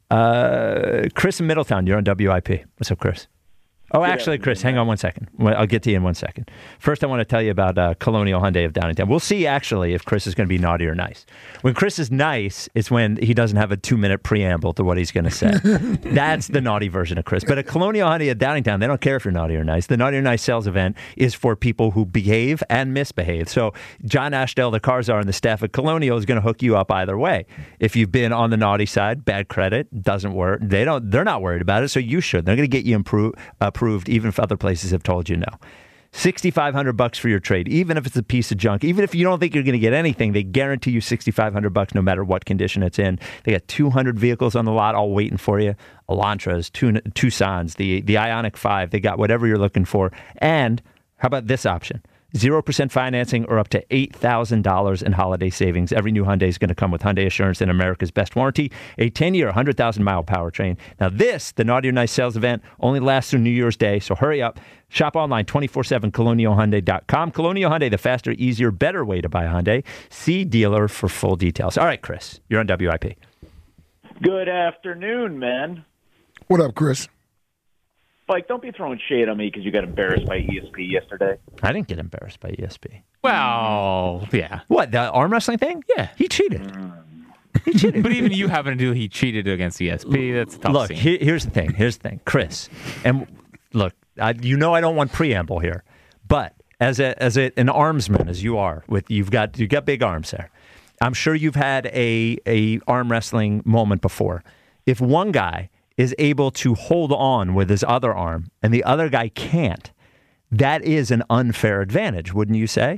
Uh, Chris in Middletown, you're on W I P. What's up, Chris? Oh, actually, Chris, hang on one second. Well, I'll get to you in one second. First, I want to tell you about uh, Colonial Hyundai of Downingtown. We'll see, actually, if Chris is going to be naughty or nice. When Chris is nice, it's when he doesn't have a two-minute preamble to what he's going to say. That's the naughty version of Chris. But at Colonial Hyundai of Downingtown, they don't care if you're naughty or nice. The Naughty or Nice sales event is for people who behave and misbehave. So John Ashdale, the car czar, and the staff at Colonial is going to hook you up either way. If you've been on the naughty side, bad credit, doesn't work. They don't. They're not worried about it, so you should. They're going to get you improved. approved, even if other places have told you no. sixty-five hundred bucks for your trade, even if it's a piece of junk, even if you don't think you're going to get anything, they guarantee you sixty-five hundred bucks no matter what condition it's in. They got two hundred vehicles on the lot all waiting for you. Elantras, Tucsons, the, the Ioniq five, they got whatever you're looking for. And how about this option? zero percent financing or up to eight thousand dollars in holiday savings. Every new Hyundai is going to come with Hyundai Assurance and America's Best Warranty, a ten-year, one hundred thousand mile powertrain. Now this, the Naughty or Nice sales event, only lasts through New Year's Day, so hurry up. Shop online twenty-four seven, colonial hyundai dot com. Colonial Hyundai, the faster, easier, better way to buy a Hyundai. See dealer for full details. All right, Chris, you're on W I P. Good afternoon, man. What up, Chris? Like, don't be throwing shade on me because you got embarrassed by E S P yesterday. I didn't get embarrassed by E S P. Well, yeah. What, the arm wrestling thing? Yeah. He cheated. Mm. He cheated. But even you having to do he cheated against E S P. That's a tough Look, scene. he, here's the thing. Here's the thing. Chris, and look, I, you know I don't want preamble here, but as a as a, an armsman, as you are, with you've got you've got big arms there. I'm sure you've had a a arm wrestling moment before. If one guy is able to hold on with his other arm and the other guy can't, that is an unfair advantage, wouldn't you say?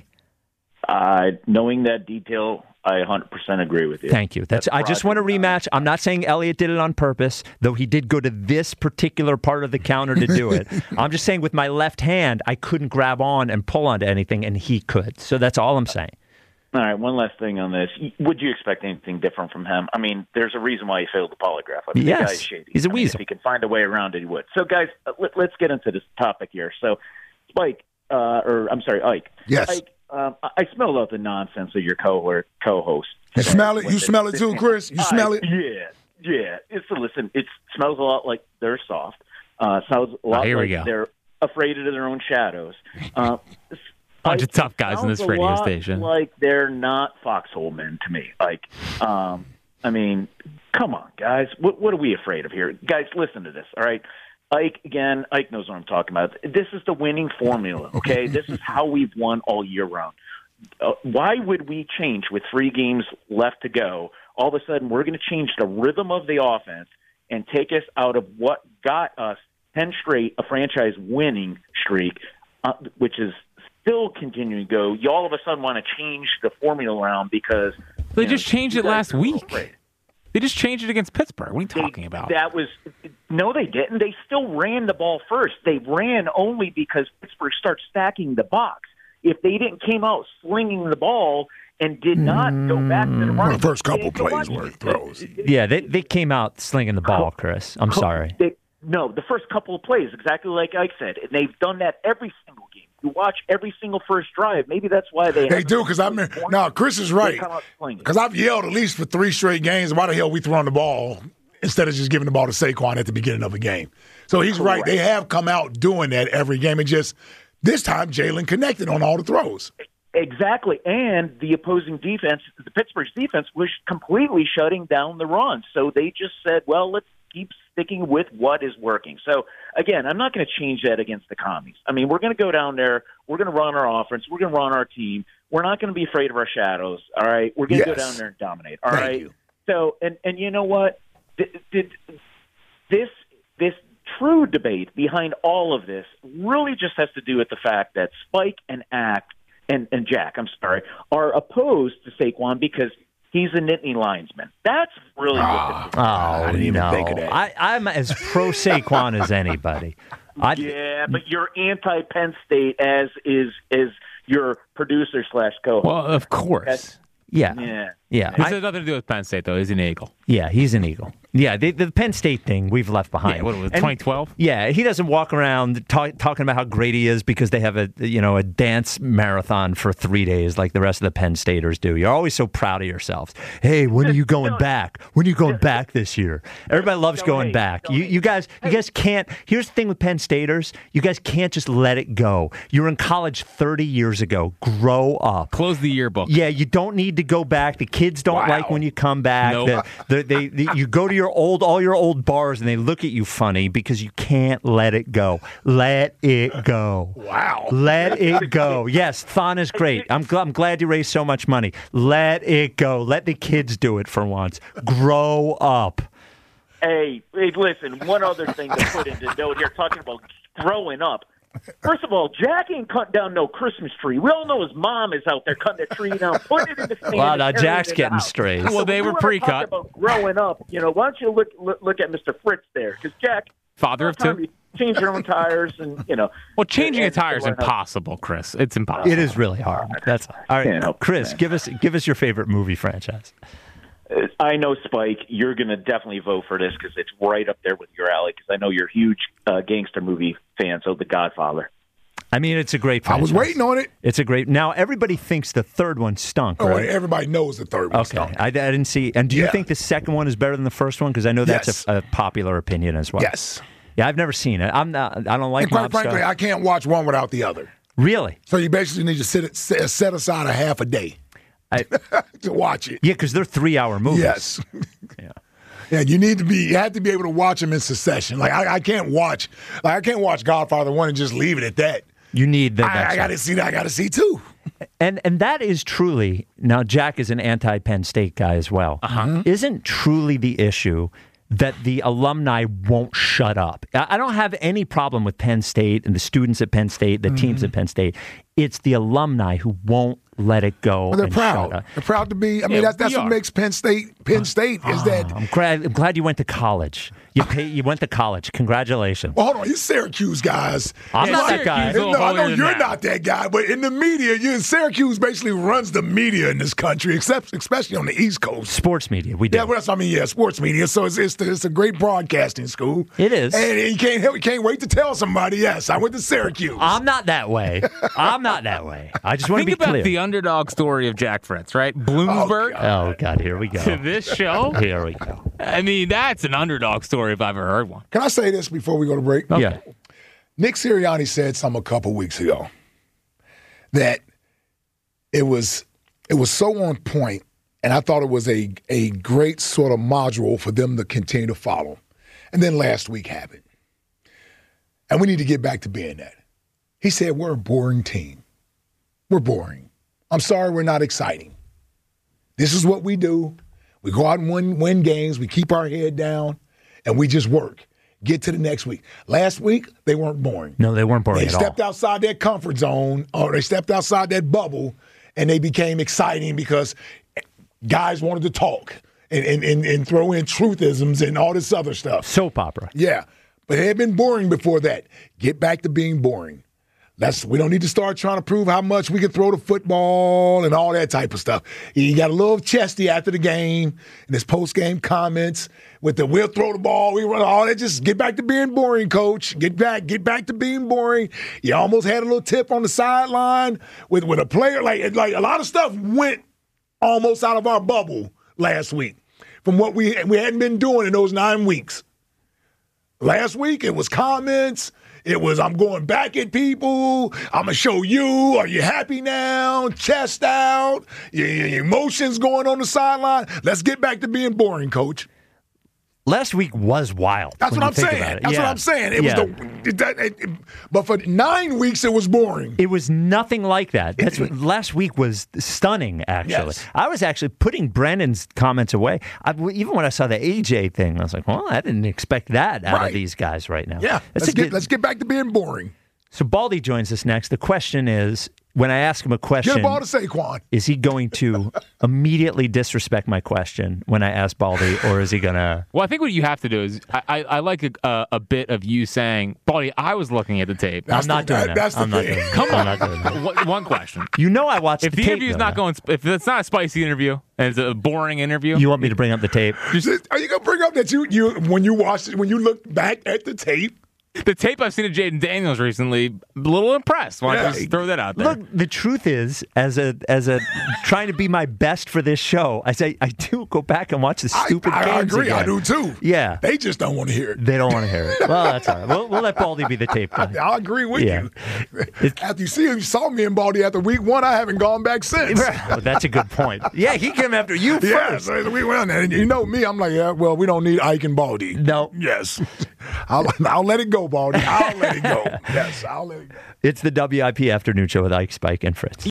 Uh, knowing that detail, I one hundred percent agree with you. Thank you. That's. That's I just want a rematch. I'm not saying Elliot did it on purpose, though he did go to this particular part of the counter to do it. I'm just saying with my left hand, I couldn't grab on and pull onto anything, and he could. So that's all I'm saying. All right, one last thing on this. Would you expect anything different from him? I mean, there's a reason why he failed the polygraph. I mean, Yes, the guy's shady. he's a I mean, weasel. if he could find a way around it, he would. So, guys, uh, let, let's get into this topic here. So, Spike, uh, or I'm sorry, Ike. Yes. Ike, um, I I smell out the nonsense of your co- co-host. You today. smell it? When You they- smell it too, Chris? You I- smell it? Yeah, yeah. It's listen. It smells a lot like they're soft. Uh, sounds a lot Oh, here we like go. they're afraid of their own shadows. Uh, Bunch of Ike, tough guys in sounds this a radio lot station. Like they're not foxhole men to me. Like, um, I mean, come on, guys. What what are we afraid of here, guys? Listen to this. All right. Ike, again, Ike knows what I'm talking about. This is the winning formula, okay? This is how we've won all year round. Uh, why would we change with three games left to go? All of a sudden, we're going to change the rhythm of the offense and take us out of what got us ten straight, a franchise winning streak, uh, which is still continuing to go. You all of a sudden want to change the formula around because They you just know, changed you it guys last are week. afraid. They just changed it against Pittsburgh. What are you talking about? That was no, they didn't. They still ran the ball first. They ran only because Pittsburgh started stacking the box. If they didn't came out slinging the ball and did not go back to the Well, run, the first couple they- plays were throws. Yeah, they they came out slinging the ball, Chris. I'm sorry. They, no, the first couple of plays, exactly like Ike said, and they've done that every single game. You watch every single first drive. Maybe that's why they. They do, because I mean, no, Chris is right. They come out slinging. Because I've yelled at least for three straight games, why the hell we throwing the ball instead of just giving the ball to Saquon at the beginning of a game? So he's right. They have come out doing that every game. And just this time, Jalen connected on all the throws. Exactly, and the opposing defense, the Pittsburgh's defense, was completely shutting down the run. So they just said, well, let's keep sticking with what is working. So, again, I'm not going to change that against the Commies. I mean, we're going to go down there. We're going to run our offense. We're going to run our team. We're not going to be afraid of our shadows, all right? We're going to Yes. go down there and dominate, all Thank right? you. So, and, and you know what? Did, did, this this true debate behind all of this really just has to do with the fact that Spike and Act and, and Jack, I'm sorry, are opposed to Saquon because he's a Nittany linesman. That's really what this is. Oh, I didn't even no. think of that. I, I'm as pro Saquon as anybody. I, Yeah, but you're anti-Penn State, as is is your producer slash co-host. Well, of course. yeah. Yeah. Yeah. This I- has nothing to do with Penn State, though. He's an Eagle. yeah, he's an Eagle. Yeah, the, the Penn State thing we've left behind. Yeah, what was it, And- twenty twelve? Yeah, he doesn't walk around ta- talking about how great he is because they have a you know a dance marathon for three days like the rest of the Penn Staters do. You're always so proud of yourselves. Hey, when are you going back? When are you going back this year? Everybody loves going back. You you guys you guys can't. Here's the thing with Penn Staters: you guys can't just let it go. You were in college thirty years ago. Grow up. Close the yearbook. Yeah, you don't need to go back. The kids don't Wow. like when you come back. Nope. The, the, they, the, you go to your old, all your old bars, and they look at you funny because you can't let it go. Let it go. Wow. Let it go. Yes, Thon is great. I'm, gl- I'm glad you raised so much money. Let it go. Let the kids do it for once. Grow up. Hey, hey, listen, one other thing to put into note here, talking about growing up. First of all, Jack ain't cutting down no Christmas tree. We all know his mom is out there cutting the tree down, putting it in the stand. Wow, and now carrying Jack's it getting out. strays. Well, they So were we wanna pre-cut. talk about growing up, you know, why don't you look look, look at Mister Fritz there? Because Jack, Father of time two. he- change your own tires, and you know. Well, changing and, a tire is and impossible, Chris. It's impossible. It is really hard. That's all right. Help, Chris, man. give us give us your favorite movie franchise. I know, Spike, you're going to definitely vote for this because it's right up there with your alley. Because I know you're a huge uh, gangster movie fan. So, The Godfather. I mean, it's a great franchise. I was waiting on it. It's a great. Now everybody thinks the third one stunk. Oh, right? everybody knows the third one Okay, stunk. I, I didn't see. And do you Yeah. think the second one is better than the first one? Because I know that's Yes. a, a popular opinion as well. Yes. Yeah, I've never seen it. I'm not. I don't like. And quite mob frankly, stuff. I can't watch one without the other. Really? So you basically need to sit, set, set aside a half a day I, to watch it. yeah, because they're three-hour movies. Yes. Yeah. Yeah, you need to be. You have to be able to watch them in succession. Like I, I can't watch. Like I can't watch Godfather one and just leave it at that. You need the. I, I got to see that. I got to see two. And and that is truly now. Jack is an anti-Penn State guy as well. Uh-huh. Isn't truly the issue that the alumni won't shut up? I I don't have any problem with Penn State and the students at Penn State, the teams at Penn State. It's the alumni who won't let it go. Well, they're and proud. shut up. They're proud to be. I mean, Yeah, that's that's we what are. makes Penn State Penn State is that. I'm glad. I'm glad you went to college. You pay, You went to college. Congratulations. Well, hold on, you Syracuse guys. I'm Yeah, not that Syracuse guy. is a No, little I know holier than you're that. not that guy, but in the media, you Syracuse basically runs the media in this country, except especially on the East Coast. Sports media. We do. Yeah, well, that's I mean, yeah, sports media. So it's it's, it's a great broadcasting school. It is. and you can't help, you can't wait to tell somebody. Yes, I went to Syracuse. I'm not that way. I'm not that way. I just want to Think be about clear. the underdog story of Jack Fritz, right? Bloomsburg oh God, here we go. to this show. Here we go. I mean, that's an underdog story if I've ever heard one. Can I say this before we go to break? Yeah. Nick Sirianni said something a couple weeks ago that it was it was so on point, and I thought it was a a great sort of module for them to continue to follow. And then last week happened, and we need to get back to being that. He said we're a boring team. We're boring. I'm sorry, we're not exciting. This is what we do. We go out and win, win games. We keep our head down, and we just work. Get to the next week. Last week, they weren't boring. No, they weren't boring They at stepped all. outside their comfort zone, or they stepped outside that bubble, and they became exciting because guys wanted to talk and, and, and, and throw in truthisms and all this other stuff. Soap opera. Yeah, but it had been boring before that. Get back to being boring. That's we don't need to start trying to prove how much we can throw the football and all that type of stuff. He got a little chesty after the game in his post-game comments with the we'll throw the ball, we run all that. Just get back to being boring, coach. Get back, get back to being boring. You almost had a little tip on the sideline with, with a player. Like, like a lot of stuff went almost out of our bubble last week from what we we hadn't been doing in those nine weeks. Last week it was comments. It was, I'm going back at people. I'm going to show you. Are you happy now? Chest out. Your, your emotions going on the sideline. Let's get back to being boring, coach. Last week was wild. That's when what you I'm think saying. about it. That's Yeah. what I'm saying. It Yeah. was the, it, that- it- but for nine weeks it was boring. It was nothing like that. That's what, last week was stunning, actually. Yes. I was actually putting Brandon's comments away. I, even when I saw the A J thing, I was like, well, I didn't expect that out Right. of these guys right now. Yeah, That's let's a get good- let's get back to being boring. So Baldy joins us next. The question is, when I ask him a question, Get a ball to Saquon. is he going to immediately disrespect my question when I ask Baldy, or is he going to... Well, I think what you have to do is, I, I, I like a, a, a bit of you saying, Baldy, I was looking at the tape. That's I'm not the- doing that- that. that's the I'm not thing. doing that. Come I'm on. not doing that. One, one question. You know I watched If the the tape. interview's though, not now. going, if it's not a spicy interview and it's a boring interview, You want me to bring up the tape? Are you gonna bring up that you you when you watched it when you looked back at the tape? the tape I've seen of Jaden Daniels recently, a little impressed. Why don't Yeah. you just throw that out there? Look, the truth is, as a as a trying to be my best for this show, I say I do go back and watch the stupid I, I games agree. I again. do too. Yeah, They just don't want to hear it. they don't want to hear it. Well, that's all right. We'll, we'll let Baldy be the tape guy. I agree with Yeah. you. After you see him, you saw me and Baldy after week one. I haven't gone back since. Well, that's a good point. Yeah, he came after you Yeah, first. so we went there. And you know me, I'm like, yeah, well, we don't need Ike and Baldy. No. Yes. I'll, I'll let it go, Baldy. I'll let it go. Yes, I'll let it go. It's the W I P Afternoon Show with Ike, Spike, and Fritz.